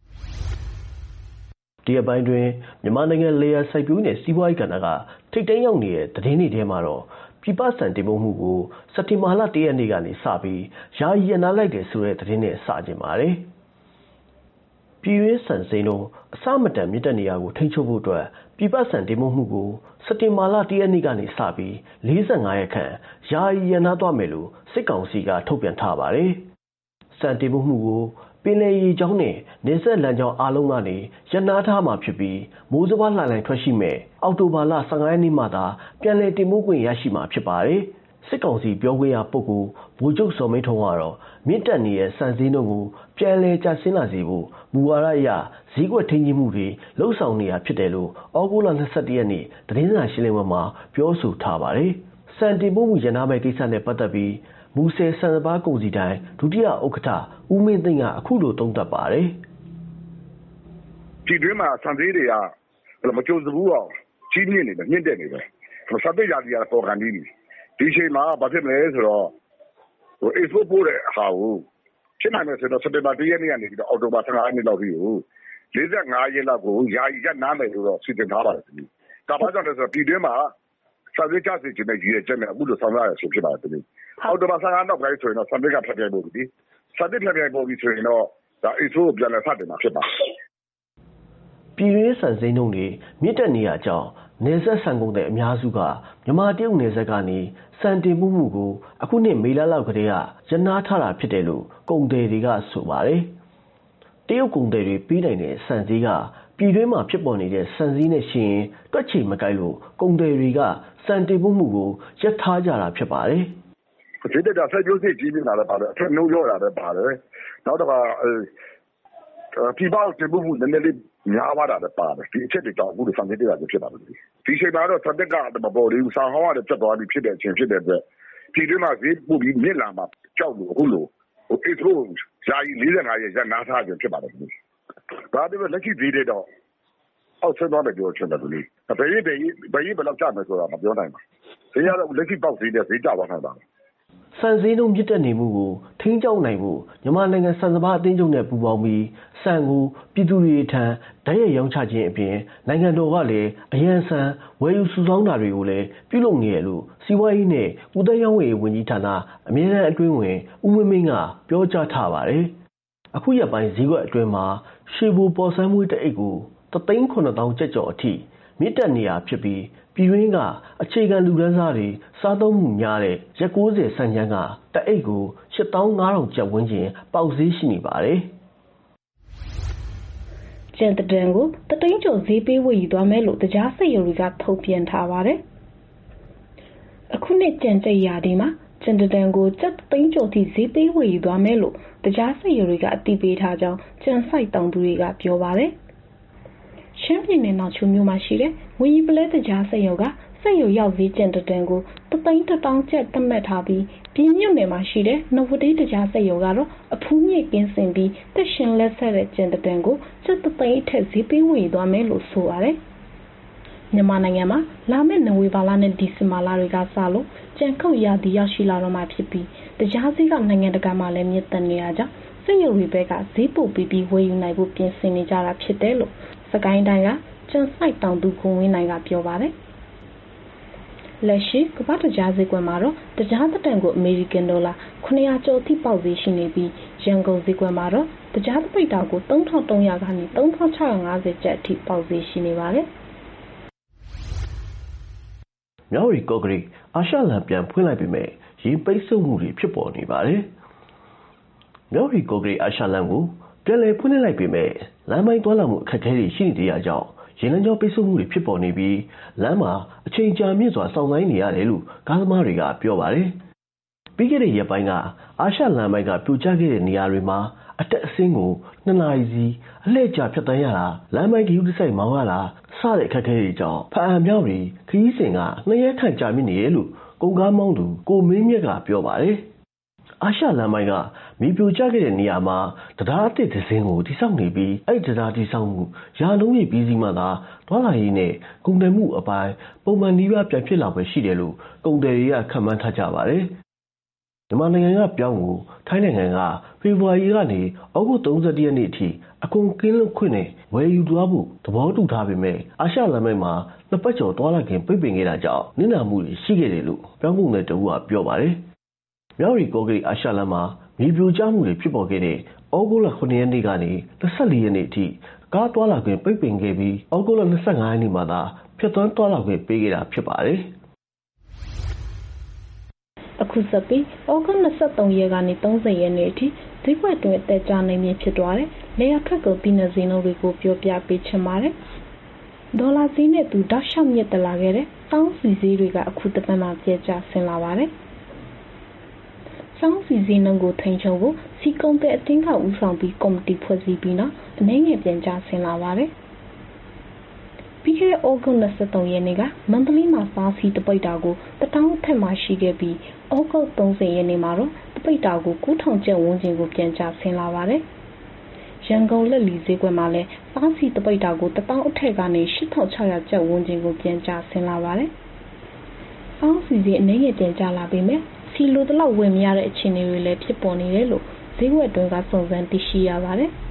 ။ဒီအပိုင်းတွင်မြန်မာနိုင်ငံလေယာစိုက်ပျိုးနယ်စီးပွားရေးကဏ္ဍကထိပ်တန်းရောက်နေတဲ့သတင်းတွေထဲမှာတော့ပြည်ပဆန်တင်ပို့မှုကိုစက်တင်ဘာလ၁ရက်နေ့ကနေစပြီးယာယီရပ်နားလိုက်တယ်ဆိုတဲ့သတင်းနဲ့စကြင်ပါတယ်။ပြည်တွင်းဆန်ဈေးနှုန်းအဆမတန်မြင့်တက်နေရကိုထိန်းချုပ်ဖို့အတွက်ပြည်ပဆန်တင်ပို့မှုကိုစက်တင်ဘာလ၁ရက်နေ့ကနေစပြီး၄၅ရက်ခန့်ယာယီရပ်နားသွားမယ်လို့စစ်ကောင်စီကထုတ်ပြန်ထားပါတယ်။ဆန်တင်ပို့မှုကိုပင်လယ်ရေကြောင်းနဲ့နေဆက်လမ်းကြောင်းအားလုံးကနေရပ်နားထားမှာဖြစ်ပြီးမိုးစပါးလှိုင်လှိုင်ထွက်ရှိမဲ့အောက်တိုဘာလ၁၅ရက်နေ့မှသာပြန်လည်တင်ပို့ခွင့်ရရှိမှာဖြစ်ပါတယ်။စစ်ကောင်စီပြောခွင့်ရပုဂ္ဂိုလ်ဗိုလ်ချုပ်စောမင်းထွန်းကတော့မြင့်တက်နေတဲ့ဆန်ဈေးနှုန်းကိုပြန်လည်ကျဆင်းလာစေဖို့မူဝါဒအရဈေးကွက်ထိန်းချုပ်မှုတွေလှုံ့ဆော်နေတာဖြစ်တယ်လို့ဩဂုတ်လ၂၁ရက်နေ့သတင်းစာရှင်းလင်းပွဲမှာပြောဆိုထားပါတယ်။ဆန်တင်ပို့မှုရန်နာမဲ့ကိစ္စနဲ့ပတ်သက်ပြီးမူဆယ်ဆန်စပါးကုန်စည်တိုင်းဒုတိယဥက္ကဋ္ဌဦးမင်းသိန်းကအခုလိုသုံးသပ်ပါတယ်။ပြည်တွင်းမှာဆန်ဈေးတွေကမကြုံစဘူးအောင်ကြီးမြင့်နေတယ်မြင့်တက်နေတယ်။စပိတ်ရာကြီးကပေါ်ကန်ပြီးဒီချိန်မှာဘာဖြစ်မလဲဆိုတော့ဟို export ပို့တဲ့ဟာကိုဖြစ်နိုင်မယ်ဆိုတော့စက်တင်ဘာ၁ရက်နေ့ကနေပြီးတော့အောက်တိုဘာ၁၅ရက်နေ့လောက်ပြီးကို၄၅ရက်လောက်ကိုယာယီရပ်နားမယ်လို့တော့စီစဉ်ထားပါတယ်ခင်ဗျ။ဒါဘာကြောင့်လဲဆိုတော့ပြည်တွင်းမှာဆန်ဈေးကျစေခြင်းနဲ့ရည်ရွယ်ချက်နဲ့အခုလိုဆောင်ရွက်ရဆိုဖြစ်ပါတယ်ခင်ဗျ။အောက်တိုဘာ၁၅နောက်ပိုင်းဆိုရင်တော့ဆန်ဈေးကဖျက်ပြဲပို့ပြီ။ဆန်ဈေးဖျက်ပြဲပို့ပြီဆိုရင်တော့ဒါ export ကိုပြန်လည်စတင်မှာဖြစ်ပါတယ်။ပြည်တွင်းဆန်ဈေးနှုန်းတွေမြင့်တက်နေရကြောင်းနယ်စပ်ဆန်ကုန်တဲ့အများစုကမြန်မာတရုတ်နယ်စပ်ကနေဆန်တင်ပို့မှုကိုအခုနှစ်မေလလောက်ကတည်းကရပ်နားထားတာဖြစ်တယ်လို့ကုန်သည်တွေကဆိုပါတယ်။တရုတ်ကုန်သည်တွေပေးနိုင်တဲ့ဆန်ဈေးကပြည်တွင်းမှာဖြစ်ပေါ်နေတဲ့ဆန်ဈေးနဲ့ရှင်ရင်တွက်ချေမကိုက်လို့ကုန်သည်တွေကဆန်တင်ပို့မှုကိုရပ်ထားကြတာဖြစ်ပါတယ်။ဈေးတက်တာဆက်ကျိုးစိတ်ကြီးနေတာလည်းပါတယ်အထက်နှုံးရောတာလည်းပါတယ်နောက်တစ်ခါပြည်ပတင်ပို့မှုနည်းနည်းလေးများသွားတာလည်းပါတယ်ဒီအချက်တွေကြောင့်အခုလိုဆန်ဈေးတက်တာဖြစ်တာပဲဒီချိန်မှာတော့ဆန်တက်ကမပေါ်သေးဘူးဆန်ဟောင်းကလည်းတက်သွားပြီးဖြစ်တဲ့အချိန်ဖြစ်တဲ့အတွက်ပြည်တွင်းမှာဈေးပို့ပြီးမြင့်လာမှာကြောက်လို့အခုလိုဟိုအေထရိုယာယီ၄၅ရက်ရနားထားခြင်းဖြစ်ပါတယ်ဒီဒါပေမဲ့လက်ရှိဈေးတွေတော့အောက်ဆင်းသွားတယ်ပြောချင်တယ်လူဘယ်ရေးဘယ်ရေးဘယ်ရေးဘယ်လောက်ကျမယ်ဆိုတာမပြောနိုင်ပါဘူးဈေးကတော့လက်ရှိပေါက်ဈေးနဲ့ဈေးကျသွားနိုင်ပါတယ်ဆန်ဈေးနှုန်းမြင့်တက်နေမှုကိုထိန်းကျောင်းနိုင်ဖို့မြန်မာနိုင်ငံဆန်စပါးအသင်းချုပ်နဲ့ပူးပေါင်းပြီးဆန်ကိုပြည်သူတွေထံဓာတ်ရိုက်ရောင်းချခြင်းအပြင်နိုင်ငံတော်ကလည်းအရန်ဆန်ဝယ်ယူစုဆောင်းတာတွေကိုလည်းပြုလုပ်နေရလို့စီးပွားရေးနဲ့ဥပဒေရောင်းဝယ်ရေးဝန်ကြီးဌာနအမြဲတမ်းအတွင်းဝင်ဦးဝင်းမင်းကပြောကြားထားပါတယ်။အခုရက်ပိုင်းဈေးကွက်အတွင်းမှာရွှေဘိုပေါ်ဆန်းမွေးတအိတ်ကိုတသိန်းခုနှစ်သောင်းကျပ်ကျော်အထိမြင့်တက်နေရဖြစ်ပြီးပြည်တွင်းကအခြေခံလူတန်းစားတွေစားသုံးမှုများတဲ့ရက်၉၀ဆန်ချမ်းကတအိတ်ကိုရှစ်သောင်းငါးထောင်ကျပ်ဝန်းကျင်ပေါက်ဈေးရှိနေပါတယ်။ကျန်တဲ့တန်ကိုတသိန်းကျော်ဈေးပေးဝယ်ယူသွားမယ်လို့တကြားစက်ရုံတွေကထုတ်ပြန်ထားပါတယ်။အခုနှစ်ကျန်တဲ့ရာဒီမှာကျန်တဲ့တန်ကိုကျပ်သိန်းကျော်ထိဈေးပေးဝယ်ယူသွားမယ်လို့တကြားစက်ရုံတွေကအတည်ပြုထားကြောင်းကျန်ဆိုင်တောင်သူတွေကပြောပါတယ်။ရှမ်းပြည်နယ်နောက်ချိုမြို့မှာရှိတဲ့ဝီပလဲတကြားစက်ရုံကစက်ရုံရောက်ဈေးကျန်တဲ့တန်ကိုတသိန်းတစ်တောင်းကျပ်သတ်မှတ်ထားပြီးပြည်မြို့နယ်မှာရှိတဲ့နဝတေးတကြားစက်ရုံကတော့အဖူးမြင့်ကင်းစင်ပြီးတက်ရှင်လက်ဆက်တဲ့ကျန်တဲ့တန်ကိုကျပ်တသိန်းအထက်ဈေးပေးဝယ်သွားမယ်လို့ဆိုပါတယ်။မြန်မာနိုင်ငံမှာလာမယ့်နိုဝင်ဘာလနဲ့ဒီဇင်ဘာလတွေကစလို့ကြံခုတ်ရာသီရောက်ရှိလာတော့မှဖြစ်ပြီးတကြားဈေးကနိုင်ငံတကာမှာလည်းမြင့်တက်နေတာကြောင့်စက်ရုံတွေဘက်ကဈေးပို့ပြီးပြီးဝယ်ယူနိုင်ဖို့ပြင်ဆင်နေကြတာဖြစ်တယ်လို့စကိုင်းတိုင်းကကျန်ဆိုင်တောင်သူခွန်ဝင်းနိုင်ကပြောပါတယ်။လက်ရှိကမ္ဘာတကြားဈေးကွက်မှာတော့တကြားတန်ကိုအမေရိကန်ဒေါ်လာခုနှစ်ရာကျော်အထိပေါက်ဈေးရှိနေပြီးရန်ကုန်ဈေးကွက်မှာတော့တကြားပိတ်တာကိုသုံးထောင်သုံးရာကနေသုံးထောင်ခြောက်ရာငါးဆယ်ကျပ်အထိပေါက်ဈေးရှိနေပါတယ်။မြောက်ရီကော့ဂရိတ်အာရှလန်ပြန်ဖွင့်လိုက်ပေမဲ့ရေပိတ်ဆို့မှုတွေဖြစ်ပေါ်နေပါတယ်။မြောက်ရီကော့ဂရိတ်အာရှလန်ကိုပြန်လည်ဖွင့်လှစ်လိုက်ပေမဲ့လမ်းပိုင်းသွားလာမှုအခက်အခဲတွေရှိနေတဲ့အကြောင်းရေလမ်းကြောပိတ်ဆို့မှုတွေဖြစ်ပေါ်နေပြီးလမ်းမှာအချိန်ကြာမြင့်စွာစောင့်ဆိုင်းနေရတယ်လို့ကားသမားတွေကပြောပါတယ်။ပြီးခဲ့တဲ့ရက်ပိုင်းကအာရှလမ်းပိုင်းကပြိုကျခဲ့တဲ့နေရာတွေမှာအတက်အဆင်းကိုနှစ်နာရီစီအလှည့်ကျဖြတ်သန်းရတာလမ်းပိုင်းဂရုတစိုက်မောင်းရတာစတဲ့အခက်အခဲတွေကြောင့်ဖအံမြောက်ရီခရီးစဉ်ကနှစ်ရက်ခန့်ကြာမြင့်နေရလို့ကုန်ကားမောင်းသူကိုမင်းမြတ်ကပြောပါတယ်။အာရှလမ်းပိုင်းကမြေပြိုကျခဲ့တဲ့နေရာမှာတရားအသစ်တစ်စင်းကိုတိစောက်နေပြီးအဲ့တရားတိစောက်မှုရာလုံးကြီးပြီးစီမှသာတွာလာရေးနဲ့ကုန်တယ်မှုအပိုင်းပုံမှန်နီးပါးပြန်ဖြစ်လာပဲရှိတယ်လို့ကုန်တယ်တွေကခန့်မှန်းထားကြပါတယ်။မြန်မာနိုင်ငံကပြောင်းကိုထိုင်းနိုင်ငံကဖေဖော်ဝါရီကနေဩဂုတ်၃၁ရက်နေ့အထိအကုန်ကင်းလွတ်ခွင့်နဲ့ဝယ်ယူသွားဖို့သဘောတူထားပေမဲ့အာရှလမ်းပိုင်းမှာနှစ်ပတ်ကျော်တွာလာခင်ပိတ်ပင်ခဲ့တာကြောင့်နစ်နာမှုတွေရှိခဲ့တယ်လို့ပြောင်းကုန်တဲ့တဦးကပြောပါတယ်။မြောက်ရီကော့ဂရိတ်အာရှလမ်းမှာမြေပြိုကျမှုတွေဖြစ်ပေါ်ခဲ့တဲ့ဩဂုတ်လခုနှစ်ရက်နေ့ကနေ၂၄ရက်နေ့အထိကားတွာလာခွင့်ပိတ်ပင်ခဲ့ပြီးဩဂုတ်လ၂၅ရက်နေ့မှာသာဖြတ်သန်းတွာလာခွင့်ပေးခဲ့တာဖြစ်ပါတယ်။အခုဆက်ပြီးဩဂုတ်၂၃ရက်ကနေ၃၀ရက်နေ့အထိဈေးကွက်တွင်အသက်ကြနိုင်မြင့်ဖြစ်သွားတဲ့လေယာထွက်ကုန်ပြည်နယ်ဈေးနှုန်းတွေကိုပြောပြပေးချင်ပါတယ်။ဒေါ်လာဈေးနဲ့သူတောက်လျှောက်မြင့်တက်လာခဲ့တဲ့စောင်းစီဈေးတွေကအခုတစ်ပတ်မှပြကျဆင်းလာပါတယ်။စောင်းစီဈေးနှုန်းကိုထိန်းချုပ်ဖို့စီကုံတဲ့အတင်းကဦးဆောင်ပြီးကော်မတီဖွဲ့စည်းပြီးတော့အနှဲငယ်ပြန်ကျဆင်းလာပါတယ်။ပြီးခဲ့တဲ့ဩဂုတ်၂၃ရက်နေ့ကမန္တလေးမှာစားစီတပိတ်တာကိုတထောင်ထက်မှရှိခဲ့ပြီးဩဂုတ်၃၀ရက်နေ့မှာတော့တပိတ်တာကို၉ထောင်ကျပ်ဝန်းကျင်ကိုပြန်ကျဆင်းလာပါတယ်။ရန်ကုန်လက်လီဈေးကွက်မှာလည်းစားစီတပိတ်တာကိုတထောင်အထက်ကနေ၈ထောင်၆ရာကျပ်ဝန်းကျင်ကိုပြန်ကျဆင်းလာပါတယ်။စောင်းစီဈေးအနှဲငယ်ပြန်ကျလာပေမဲ့စီလိုတလောက်ဝယ်မရတဲ့အခြေအနေတွေလည်းဖြစ်ပေါ်နေတယ်လို့ဈေးကွက်တွင်ကစုံစမ်းသိရှိရပါတယ်။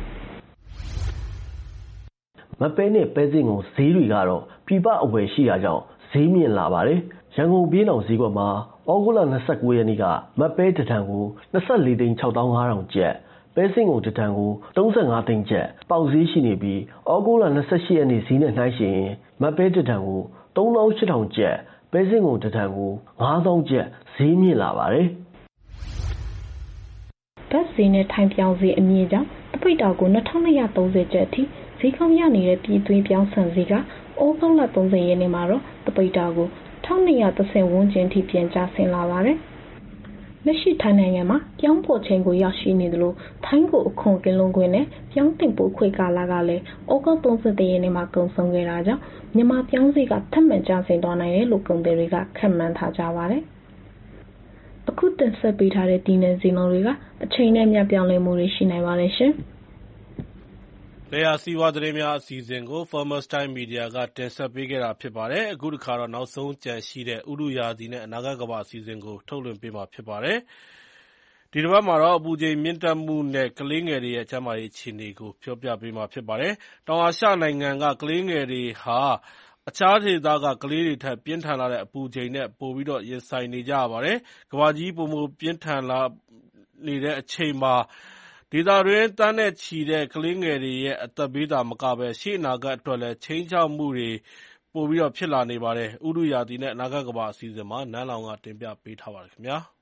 မပဲနဲ့ပဲစင်းကုန်ဈေးတွေကတော့ပြပအဝယ်ရှိတာကြောင့်ဈေးမြင့်လာပါတယ်။ရန်ကုန်ပြည်တော်ဈေးကွက်မှာဩဂုတ်လ၂၉ရက်နေ့ကမပဲတထံကို၂၄သိန်း၆သောင်း၅ထောင်ကျပ်ပဲစင်းကုန်တထံကို၃၅သိန်းကျပ်ပေါက်ဈေးရှိနေပြီးဩဂုတ်လ၂၈ရက်နေ့ဈေးနဲ့နှိုင်းယှဉ်ရင်မပဲတထံကို၃သောင်း၈ထောင်ကျပ်ပဲစင်းကုန်တထံကို၅သောင်းကျပ်ဈေးမြင့်လာပါတယ်။ဘတ်ဈေးနဲ့ထိုင်ပြောင်းဈေးအမြင့်ကြောင့်တပိတ်တာကိုနှစ်ထောင်နှစ်ရာသုံးဆယ်ကျပ်အထိဈေးကောင်းရနေတဲ့ပြည်တွင်းပြောင်းဆန်ဈေးကဩဂုတ်လသုံးဆယ်ရက်နေ့မှာတော့တပိတ်တာကိုတစ်ထောင်နှစ်ရာတစ်ဆယ်ဝန်းကျင်ထိပြန်ကျဆင်းလာပါတယ်။လက်ရှိထိုင်းနိုင်ငံမှာပြောင်းပေါ်ချိန်ကိုရောက်ရှိနေသလိုထိုင်းကိုအခွန်ကင်းလုံးခွင့်နဲ့ပြောင်းတင်ပို့ခွေကာလကလည်းဩဂုတ်သုံးဆယ်ရက်နေ့မှာကုန်ဆုံးခဲ့တာကြောင့်မြန်မာပြောင်းဈေးကထပ်မံကျဆင်းသွားနိုင်တယ်လို့ကုန်သည်တွေကခန့်မှန်းထားကြပါတယ်။အခုတင်ဆက်ပေးထားတဲ့ဒီနယ်ဈေးနှုန်းတွေကအချိန်နဲ့မျှပြောင်းလဲမှုတွေရှိနိုင်ပါတယ်ရှင်။လယ်ယာစီးပွားသတင်းများအစီအစဉ်ကို Farmers Time Media ကတင်ဆက်ပေးခဲ့တာဖြစ်ပါတယ်။အခုတစ်ခါတော့နောက်ဆုံးကျန်ရှိတဲ့ဥတုရာသီနဲ့အနာဂတ်ကမ္ဘာအစီအစဉ်ကိုထုတ်လွှင့်ပေးမှာဖြစ်ပါတယ်။ဒီတစ်ပတ်မှာတော့အပူချိန်မြင့်တက်မှုနဲ့ကလေးငယ်တွေရဲ့ကျန်းမာရေးအခြေအနေကိုပြောပြပေးမှာဖြစ်ပါတယ်။တောင်အာရှနိုင်ငံကကလေးငယ်တွေဟာအခြားဒေသကကလေးတွေထက်ပြင်းထန်လာတဲ့အပူချိန်နဲ့ပိုပြီးတော့ရင်ဆိုင်နေကြရပါတယ်။ကမ္ဘာကြီးပိုမိုပြင်းထန်လာနေတဲ့အချိန်မှာဒေသတွင်းသန်းနဲ့ချီတဲ့ကလေးငယ်တွေရဲ့အသက်ဘေးသာမကဘဲရှေ့အနာဂတ်အတွက်လည်းခြိမ်းခြောက်မှုတွေပိုပြီးတော့ဖြစ်လာနေပါတယ်။ဥတုရာသီနဲ့အနာဂတ်ကမ္ဘာအစီအစဉ်မှာနန်းလောင်ကတင်ပြပေးထားပါတယ်ခင်ဗျာ။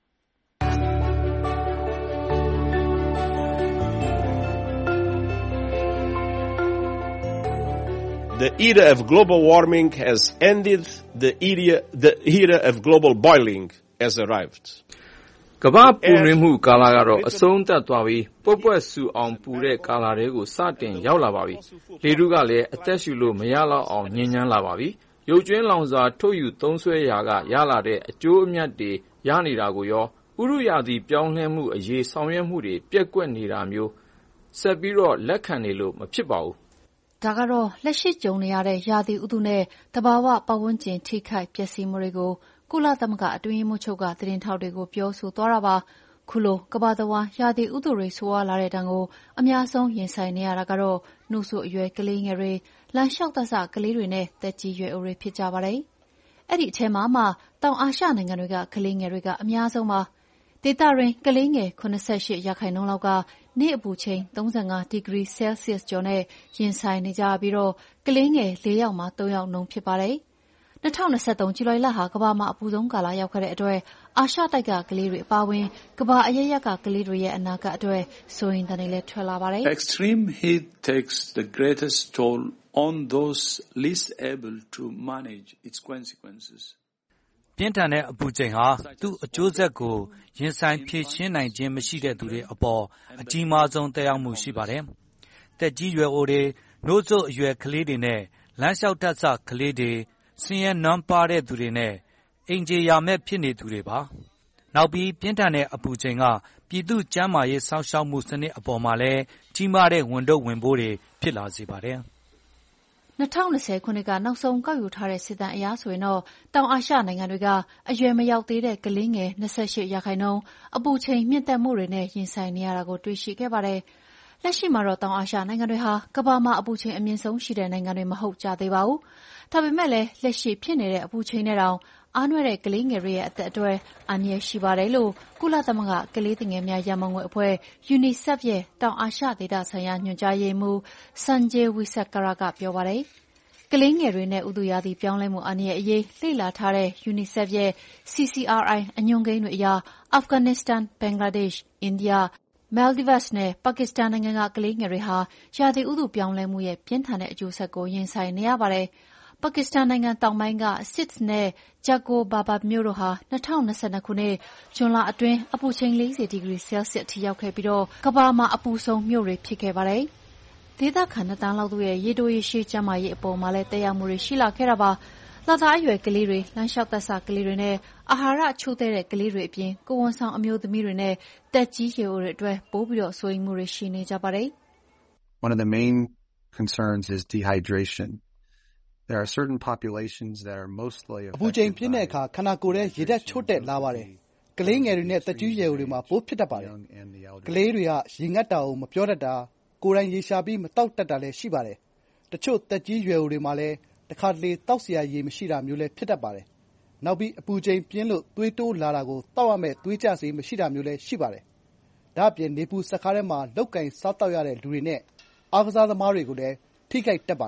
The era of global warming has ended. The era, the era of global boiling has arrived. ကမ္ဘာပူနွေးမှုကာလကတော့အဆုံးသတ်သွားပြီးပွက်ပွက်ဆူအောင်ပူတဲ့ကာလတွေကိုစတင်ရောက်လာပါပြီ။လေထုကလည်းအသက်ရှူလို့မရတော့အောင်ညှဉ်းညမ်းလာပါပြီ။ရုပ်ကျွင်းလောင်စာထုတ်ယူသုံးစွဲရာကရလာတဲ့အကျိုးအမြတ်တွေရနေတာကိုရောဥတုရာသီပြောင်းလဲမှုအရေးဆောင်ရွက်မှုတွေပျက်ကွက်နေတာမျိုးဆက်ပြီးတော့လက်ခံနေလို့မဖြစ်ပါဘူး။ဒါကတော့လက်ရှိကြုံနေရတဲ့ရာသီဥတုနဲ့သဘာဝပတ်ဝန်းကျင်ထိခိုက်ပျက်စီးမှုတွေကိုကုလသမဂ္ဂအတွင်းရေးမှူးချုပ်ကသတင်းထောက်တွေကိုပြောဆိုသွားတာပါ။ခုလိုကမ္ဘာတဝန်းရာသီဥတုတွေဆိုးရွားလာတဲ့ဒဏ်ကိုအများဆုံးရင်ဆိုင်နေရတာကတော့နှုတ်ဆိုအရွယ်ကလေးငယ်တွေ၊လမ်းလျှောက်သက်စကလေးတွေနဲ့သက်ကြီးရွယ်အိုတွေဖြစ်ကြပါတယ်။အဲ့ဒီအထဲမှာမှတောင်အာရှနိုင်ငံတွေကကလေးငယ်တွေကအများဆုံးပါ။ဒေသတွင်းကလေးငယ်၇၈ရာခိုင်နှုန်းလောက်ကနေ့အပူချိန်၃၅ဒီဂရီဆဲလ်ဆီးယပ်စ်ကျော်နဲ့ရင်ဆိုင်နေကြပြီးတော့ကလေးငယ်၄ယောက်မှာ၃ယောက်နှုန်းဖြစ်ပါတယ်။၂၀၂၃ဇူလိုင်လဟာကမ္ဘာမှာအပူဆုံးကာလရောက်ခဲ့တဲ့အတွက်အာရှတိုက်ကကလေးတွေအပါအဝင်ကမ္ဘာအရပ်ရပ်ကကလေးတွေရဲ့အနာဂတ်အတွက်စိုးရိမ်သံတွေလည်းထွက်လာပါတယ်။ Extreme heat takes the greatest toll on those least able to manage its consequences. ပြင်းထန်တဲ့အပူချိန်ဟာသူ့အကျိုးဆက်ကိုရင်ဆိုင်ဖြေရှင်းနိုင်ခြင်းမရှိတဲ့သူတွေအပေါ်အကြီးမားဆုံးသက်ရောက်မှုရှိပါတယ်။သက်ကြီးရွယ်အိုတွေ၊နို့စို့အရွယ်ကလေးတွေနဲ့လမ်းလျှောက်တတ်စကလေးတွေ၊ဆင်းရဲနွမ်းပါးတဲ့သူတွေနဲ့အိမ်ခြေယာမဲ့ဖြစ်နေသူတွေပါ။နောက်ပြီးပြင်းထန်တဲ့အပူချိန်ကပြည်သူ့ကျန်းမာရေးစောင့်ရှောက်မှုစနစ်အပေါ်မှာလည်းကြီးမားတဲ့ဝန်ထုပ်ဝန်ပိုးတွေဖြစ်လာစေပါတယ်။၂၀၂၀ခုနှစ်ကနောက်ဆုံးကောက်ယူထားတဲ့စစ်တမ်းအရဆိုရင်တော့တောင်အာရှနိုင်ငံတွေကအရွယ်မရောက်သေးတဲ့ကလေးငယ်၂၈ရာခိုင်နှုန်းအပူချိန်မြင့်တက်မှုတွေနဲ့ရင်ဆိုင်နေရတာကိုတွေ့ရှိခဲ့ပါတယ်။လက်ရှိမှာတော့တောင်အာရှနိုင်ငံတွေဟာကမ္ဘာမှာအပူချိန်အမြင့်ဆုံးရှိတဲ့နိုင်ငံတွေမဟုတ်ကြသေးပါဘူး။ဒါပေမဲ့လည်းလက်ရှိဖြစ်နေတဲ့အပူချိန်နဲ့တောင်အားနွဲ့တဲ့ကလေးငယ်တွေရဲ့အသက်အတွက်အန္တရာယ်ရှိပါတယ်လို့ကုလသမဂ္ဂကလေးသူငယ်များရန်ပုံငွေအဖွဲ့ UNICEF ရဲ့တောင်အာရှဒေသဆိုင်ရာညွှန်ကြားရေးမှူး Sanjay Wisekara ကပြောပါတယ်။ကလေးငယ်တွေနဲ့ဥတုရာသီပြောင်းလဲမှုအန္တရာယ်အရေးလေ့လာထားတဲ့ UNICEF ရဲ့ C C R I အညွှန်းကိန်းတွေအရအာဖဂန်နစ္စတန်၊ဘင်္ဂလားဒေ့ရှ်၊အိန္ဒိယ၊မဲလ်ဒီဗတ်စ်နဲ့ပါကစ္စတန်နိုင်ငံကကလေးငယ်တွေဟာရာသီဥတုပြောင်းလဲမှုရဲ့ပြင်းထန်တဲ့အကျိုးဆက်ကိုရင်ဆိုင်နေရပါတယ်။ပါကစ္စတန်နိုင်ငံတောင်ပိုင်းက Sindh နဲ့ Jacobabad မြို့တို့ဟာ၂၀၂၂ခုနှစ်ဇွန်လအတွင်းအပူချိန်၄၀ဒီဂရီဆဲလ်ဆီးယပ်စ်အထိရောက်ခဲ့ပြီးတော့ကမ္ဘာမှာအပူဆုံးမြို့တွေဖြစ်ခဲ့ပါတယ်။ဒေသခံနှစ်သန်းလောက်တို့ရဲ့ရေတိုရေရှည်ကျန်းမာရေးအပေါ်မှာလည်းသက်ရောက်မှုတွေရှိလာခဲ့တာပါ။လသားအရွယ်ကလေးတွေ၊လမ်းလျှောက်သက်စကလေးတွေနဲ့အာဟာရချို့တဲ့တဲ့ကလေးတွေအပြင်ကိုယ်ဝန်ဆောင်အမျိုးသမီးတွေနဲ့သက်ကြီးရွယ်အိုတွေအတွက်ပိုပြီးတော့စိုးရိမ်မှုတွေရှိနေကြပါတယ်။ One of the main concerns is dehydration. There are certain populations that are mostly အပူချိန်ပြင်းတဲ့အခါခန္ဓာကိုယ်ထဲရေဓာတ်ချို့တဲ့လာပါတယ်။ကလေးငယ်တွေနဲ့သက်ကြီးရွယ်အိုတွေမှာပိုးဖြစ်တတ်ပါတယ်။ကလေးတွေကရေငတ်တာကိုမပြောတတ်တာ၊ကိုယ်တိုင်ရေရှာပြီးမသောက်တတ်တာလည်းရှိပါတယ်။တချို့သက်ကြီးရွယ်အိုတွေမှာလည်းတခါတလေသောက်စရာရေမရှိတာမျိုးလည်းဖြစ်တတ်ပါတယ်။နောက်ပြီးအပူချိန်ပြင်းလို့သွေးတိုးလာတာကိုသောက်ရမယ့်သွေးကျဆေးမရှိတာမျိုးလည်းရှိပါတယ်။ဒါ့အပြင်နေပူစက်ခါထဲမှာလုပ်ကိုင်စားသောက်ရတဲ့လူတွေနဲ့အားကစားသမားတွေကိုလည်းထိခိုက်တတ်ပါတယ်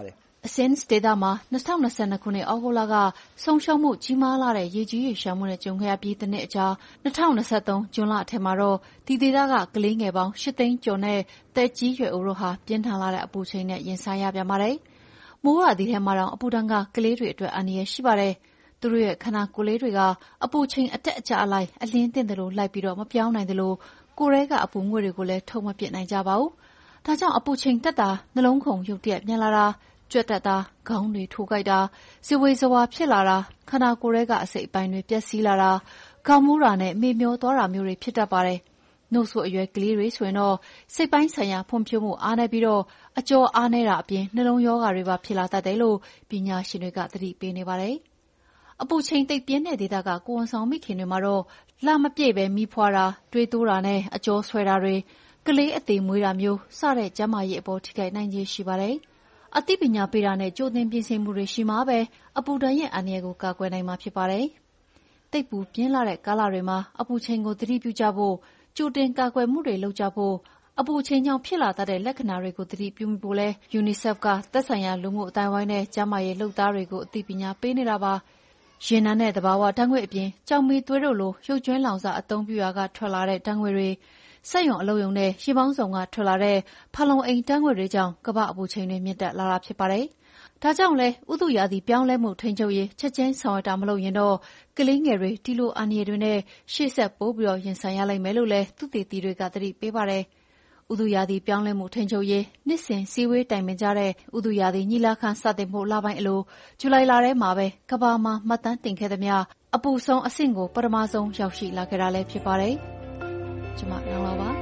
အစင်းဒေတာမှာ၂၀၂၂ခုနှစ်ဩဂုတ်လကဆုံးရှုံးမှုကြီးမားလာတဲ့ရေကြီးရေလျှံမှုနဲ့ကြုံခဲ့ရပြီးတစ်နှစ်အကြာ၂၀၂၃ဇွန်လအထက်မှာတော့ဒီဒေသကကလေးငယ်ပေါင်း၈သိန်းကျော်နဲ့သက်ကြီးရွယ်အိုတို့ဟာပြင်းထန်လာတဲ့အပူချိန်နဲ့ရင်ဆိုင်ရပြန်ပါတယ်။မိုးရွာသီးထဲမှာတောင်အပူဒဏ်ကကလေးတွေအတွက်အန္တရာယ်ရှိပါတယ်။သူတို့ရဲ့ခန္ဓာကိုယ်လေးတွေကအပူချိန်အတက်အကျအလိုက်အလင်းသင့်တယ်လို့လိုက်ပြီးတော့မပြောင်းနိုင်တယ်လို့ကိုယ်ထဲကအပူငွေ့တွေကိုလည်းထုတ်မပစ်နိုင်ကြပါဘူး။ဒါကြောင့်အပူချိန်တက်တာနှလုံးခုန်ရုတ်တရက်ပြန်လာတာကြွက်တက်တာခေါင်းတွေထိုးကြိုက်တာဇဝေဇဝါဖြစ်လာတာခန္ဓာကိုယ်ထဲကအစိတ်အပိုင်းတွေပျက်စီးလာတာခေါင်းမူးတာနဲ့မေ့မျောသွားတာမျိုးတွေဖြစ်တတ်ပါတယ်။နှုတ်ဆိုအရွယ်ကလေးတွေဆိုရင်တော့စိတ်ပိုင်းဆိုင်ရာဖွံ့ဖြိုးမှုအားနည်းပြီးတော့အကျော်အားနည်းတာအပြင်နှလုံးရောဂါတွေပါဖြစ်လာတတ်တယ်လို့ပညာရှင်တွေကသတိပေးနေပါတယ်။အပူချိန်သိပ်ပြင်းတဲ့ဒေသကကိုဝန်ဆောင်မိခင်တွေမှာတော့လမပြည့်ပဲမီးဖွာတာတွေးတိုးတာနဲ့အကျော်ဆွဲတာတွေကလေးအသေးမွေးတာမျိုးစတဲ့ကျန်းမာရေးအပေါ်ထိခိုက်နိုင်ခြေရှိပါတယ်။အသိပညာပေးတာနဲ့ကြိုတင်ပြင်ဆင်မှုတွေရှိမှပဲအပူဒဏ်ရဲ့အန္တရာယ်ကိုကာကွယ်နိုင်မှာဖြစ်ပါတယ်။သိပ်ပူပြင်းလာတဲ့ကာလတွေမှာအပူချိန်ကိုသတိပြုကြဖို့ကြိုတင်ကာကွယ်မှုတွေလုပ်ကြဖို့အပူချိန်ကြောင့်ဖြစ်လာတတ်တဲ့လက္ခဏာတွေကိုသတိပြုမိဖို့လဲ UNICEF ကသက်ဆိုင်ရာလူမှုအတိုင်းအဝိုင်းနဲ့ကျန်းမာရေးလုပ်သားတွေကိုအသိပညာပေးနေတာပါ။ရေနံနဲ့သဘာဝဓာတ်ငွေ့အပြင်ကြောင်မီသွေးတို့လိုရုပ်ကြွင်းလောင်စာအသုံးပြုရာကထွက်လာတဲ့ဓာတ်ငွေ့တွေစက်ရုံအလုပ်ရုံနဲ့ရေပေါင်းစုံကထွက်လာတဲ့ဖာလုံအိမ်ဓာတ်ငွေ့တွေကြောင့်ကမ္ဘာ့အပူချိန်တွေမြင့်တက်လာတာဖြစ်ပါတယ်။ဒါကြောင့်လဲဥတုရာသီပြောင်းလဲမှုထိန်းချုပ်ရေးချက်ချင်းဆောင်ရွက်တာမလုပ်ရင်တော့ကလေးငယ်တွေဒီလိုအန္တရာယ်တွေနဲ့ရှေ့ဆက်ပိုပြီးတော့ရင်ဆိုင်ရလိမ့်မယ်လို့လဲသုတေသီတွေကသတိပေးပါတယ်။ဥတုရာသီပြောင်းလဲမှုထိန်းချုပ်ရေးနှစ်စဉ်စည်းဝေးတိုင်ပင်ကြတဲ့ဥတုရာသီညီလာခံစတင်ဖို့လပိုင်းအလိုဇူလိုင်လထဲမှာပဲကမ္ဘာမှာမှတ်တမ်းတင်ခဲ့သမျှအပူဆုံးအဆင့်ကိုပထမဆုံးရောက်ရှိလာခဲ့တာလည်းဖြစ်ပါတယ်။ကျွန်မနောင်လာပါ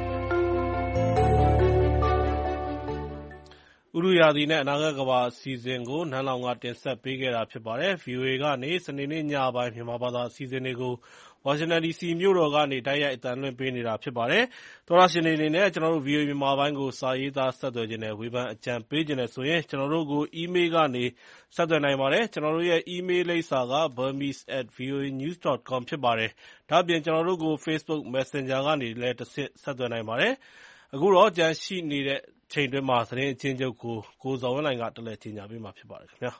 ဥရုရာသီနဲ့အနာဂတ်ကမ္ဘာအစီအစဉ်ကိုနန်းလောင်ကတင်ဆက်ပေးခဲ့တာဖြစ်ပါတယ်။ VOA ကနေစနေနေ့ညပိုင်းမြန်မာဘာသာအစီအစဉ်တွေကိုဝါရှင်တန်ဒီစီမြို့တော်ကနေတိုက်ရိုက်အသံလွှင့်ပေးနေတာဖြစ်ပါတယ်။သောတရှင်တွေအနေနဲ့ကျွန်တော်တို့ VOA မြန်မာပိုင်းကိုစာရေးသားဆက်သွယ်ခြင်းနဲ့ဝေဖန်အကြံပေးခြင်းနဲ့ဆိုရင်ကျွန်တော်တို့ကို email ကနေဆက်သွယ်နိုင်ပါတယ်။ကျွန်တော်တို့ရဲ့ email လိပ်စာက burmese at voanews dot com ဖြစ်ပါတယ်။ဒါ့အပြင်ကျွန်တော်တို့ကို Facebook Messenger ကနေလည်းတစ်ဆင့်ဆက်သွယ်နိုင်ပါတယ်။အခုတော့ကြန့်ရှိနေတဲ့ချိန်တွင်းမှာသတင်းအချင်းချုပ်ကိုကိုဇော်ဝင်းလှိုင်ကတက်လက်ကြီးညာပေးမှာဖြစ်ပါတယ်ခင်ဗျာ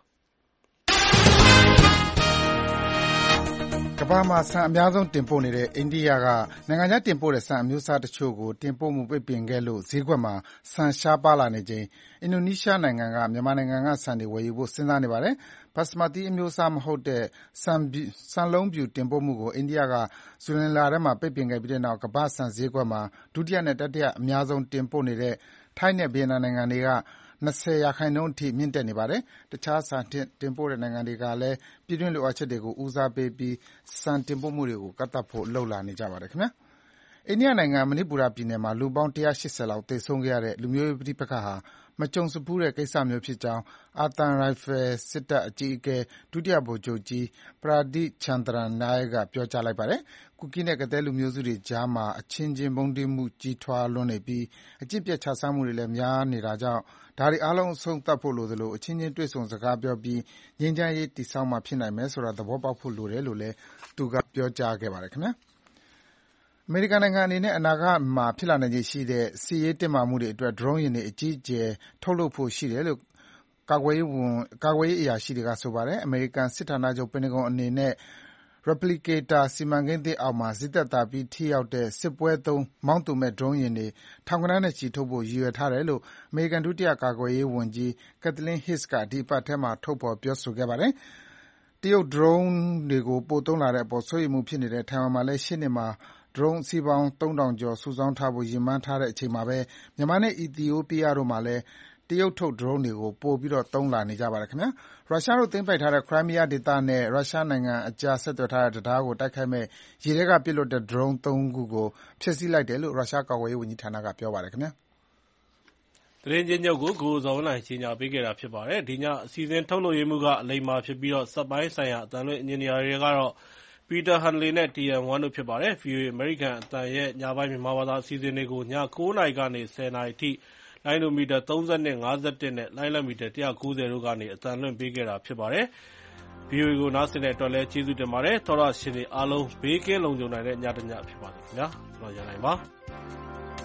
ကမ္ဘာမှာဆန်အများဆုံးတင်ပို့နေတဲ့အိန္ဒိယကနိုင်ငံခြားတင်ပို့တဲ့ဆန်အမျိုးအစားတချို့ကိုတင်ပို့မှုပိတ်ပင်ခဲ့လို့ဈေးကွက်မှာဆန်ရှားပါးလာနေချိန်အင်ဒိုနီးရှားနိုင်ငံကမြန်မာနိုင်ငံကဆန်တွေဝယ်ယူဖို့စဉ်းစားနေပါတယ်။ Basmati အမျိုးအစားမဟုတ်တဲ့ဆန်လုံးဖြူတင်ပို့မှုကိုအိန္ဒိယကဇူလိုင်လထဲမှာပိတ်ပင်ခဲ့ပြီးတဲ့နောက်ကမ္ဘာ့ဆန်ဈေးကွက်မှာဒုတိယနဲ့တတိယအများဆုံးတင်ပို့နေတဲ့ထိုင်းနဲ့ဗီယက်နမ်နိုင်ငံတွေက၂၀ရာခိုင်နှုန်းအထိမြင့်တက်နေပါတယ်။တခြားဆန်တင်ပို့တဲ့နိုင်ငံတွေကလည်းပြည်တွင်းလိုအပ်ချက်တွေကိုဦးစားပေးပြီးဆန်တင်ပို့မှုတွေကိုကန့်သတ်ဖို့လုပ်လာနေကြပါတယ်ခင်ဗျာ။အိန္ဒိယနိုင်ငံမဏိပူရပြည်နယ်မှာလူပေါင်း၁၈၀လောက်သေဆုံးခဲ့ရတဲ့လူမျိုးရေးပဋိပက္ခဟာမကြုံစဖူးတဲ့ကိစ္စမျိုးဖြစ်ကြောင်းအာသံရိုင်ဖယ်စစ်တပ်အကြီးအကဲဒုတိယဗိုလ်ချုပ်ကြီး Pradeep Chandra-Naik ကပြောကြားလိုက်ပါတယ်။ကူကီးနဲ့ကသည်းလူမျိုးစုတွေကြားမှာအချင်းချင်းမုန်းတီးမှုကြီးထွားလွန်းနေပြီးအကျင့်ပျက်ခြစားမှုတွေလည်းများနေတာကြောင့်ဒါတွေအားလုံးအဆုံးသတ်ဖို့လိုသလိုအချင်းချင်းတွေ့ဆုံစကားပြောပြီးငြိမ်းချမ်းရေးတည်ဆောက်မှဖြစ်နိုင်မယ်ဆိုတာသဘောပေါက်ဖို့လိုတယ်လို့လည်းသူကပြောကြားခဲ့ပါတယ်ခင်ဗျာ။အမေရိကန်နိုင်ငံအနေနဲ့အနာဂတ်မှာဖြစ်လာနိုင်ခြေရှိတဲ့စစ်ရေးတင်းမာမှုတွေအတွက်ဒရုန်းယာဉ်တွေအကြီးအကျယ်ထုတ်လုပ်ဖို့ရှိတယ်လို့ကာကွယ်ရေးဝန်ကာကွယ်ရေးအရာရှိတွေကဆိုပါတယ်။အမေရိကန်စစ်ဌာနချုပ်ပင်တဂွန်အနေနဲ့ Replicator စီမံကိန်းသစ်အောက်မှာဈေးသက်သာပြီးထိရောက်တဲ့စစ်ပွဲသုံးမောင်းသူမဲ့ဒရုန်းယာဉ်တွေထောင်ဂဏန်းနဲ့ချီထုတ်ဖို့ရည်ရွယ်ထားတယ်လို့အမေရိကန်ဒုတိယကာကွယ်ရေးဝန်ကြီး Kathleen Hicks ကဒီအပတ်ထဲမှာထုတ်ဖော်ပြောဆိုခဲ့ပါတယ်။တရုတ်ဒရုန်းတွေကိုပိုသုံးလာတဲ့အပေါ်စိုးရိမ်မှုဖြစ်နေတဲ့ထိုင်ဝမ်မှာလည်းရှေ့နှစ်မှာဒရုန်းအစီးပေါင်းသုံးထောင်ကျော်စုဆောင်းထားဖို့ရည်မှန်းထားတဲ့အချိန်မှာပဲမြန်မာနဲ့အီသီယိုးပီးယားတို့မှာလည်းတရုတ်ထုတ်ဒရုန်းတွေကိုပိုပြီးသုံးလာနေကြပါတယ်ခင်ဗျာ။ရုရှားတို့သိမ်းပိုက်ထားတဲ့ခရိုင်းမီးယားဒေသနဲ့ရုရှားနိုင်ငံအကြားဆက်သွယ်ထားတဲ့တံတားကိုတိုက်ခိုက်မယ့်ရေထဲကပစ်လွှတ်တဲ့ဒရုန်းသုံးခုကိုဖျက်ဆီးလိုက်တယ်လို့ရုရှားကာကွယ်ရေးဝန်ကြီးဌာနကပြောပါတယ်ခင်ဗျာ။သတင်းချင်းချုပ်ကိုကိုဇော်ဝင်းလှိုင်ကြီးညာပေးခဲ့တာဖြစ်ပါတယ်။ဒီညအစီအစဉ်ထုတ်လွှင့်မှုကအလိမ္မာဖြစ်ပြီးတော့စက်ပိုင်းဆိုင်ရာအတန်လွှင့်အင်ဂျင်နီယာတွေကတော့Peter Hanley နဲ့ တီ အမ် ဝမ် တို့ဖြစ်ပါတယ်။ VOA အမေရိကန်အသံရဲ့ညပိုင်းမြန်မာဘာသာအစီအစဉ်တွေကိုည၉နာရီကနေ၁၀နာရီထိလိုင်းဒိုမီတာသုံး၂၊ငါး၁၁နဲ့လိုင်းလတ်မီတာ၁၉၀တို့ကနေအသံလွှင့်ပေးခဲ့တာဖြစ်ပါတယ်။ VOA ကိုနားဆင်တဲ့အတွက်လည်းကျေးဇူးတင်ပါတယ်။သောတရှင်တွေအားလုံးဘေးကင်းလုံခြုံနိုင်တဲ့ညတစ်ညဖြစ်ပါစေခင်ဗျာ။ကျွန်တော်ရန်နိုင်ပါ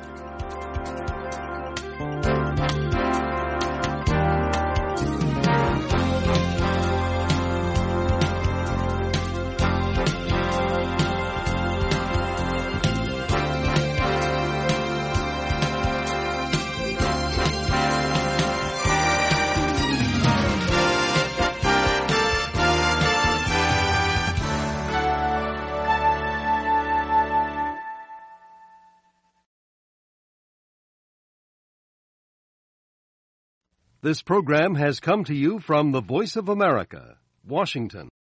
။ This program has come to you from the Voice of America, Washington.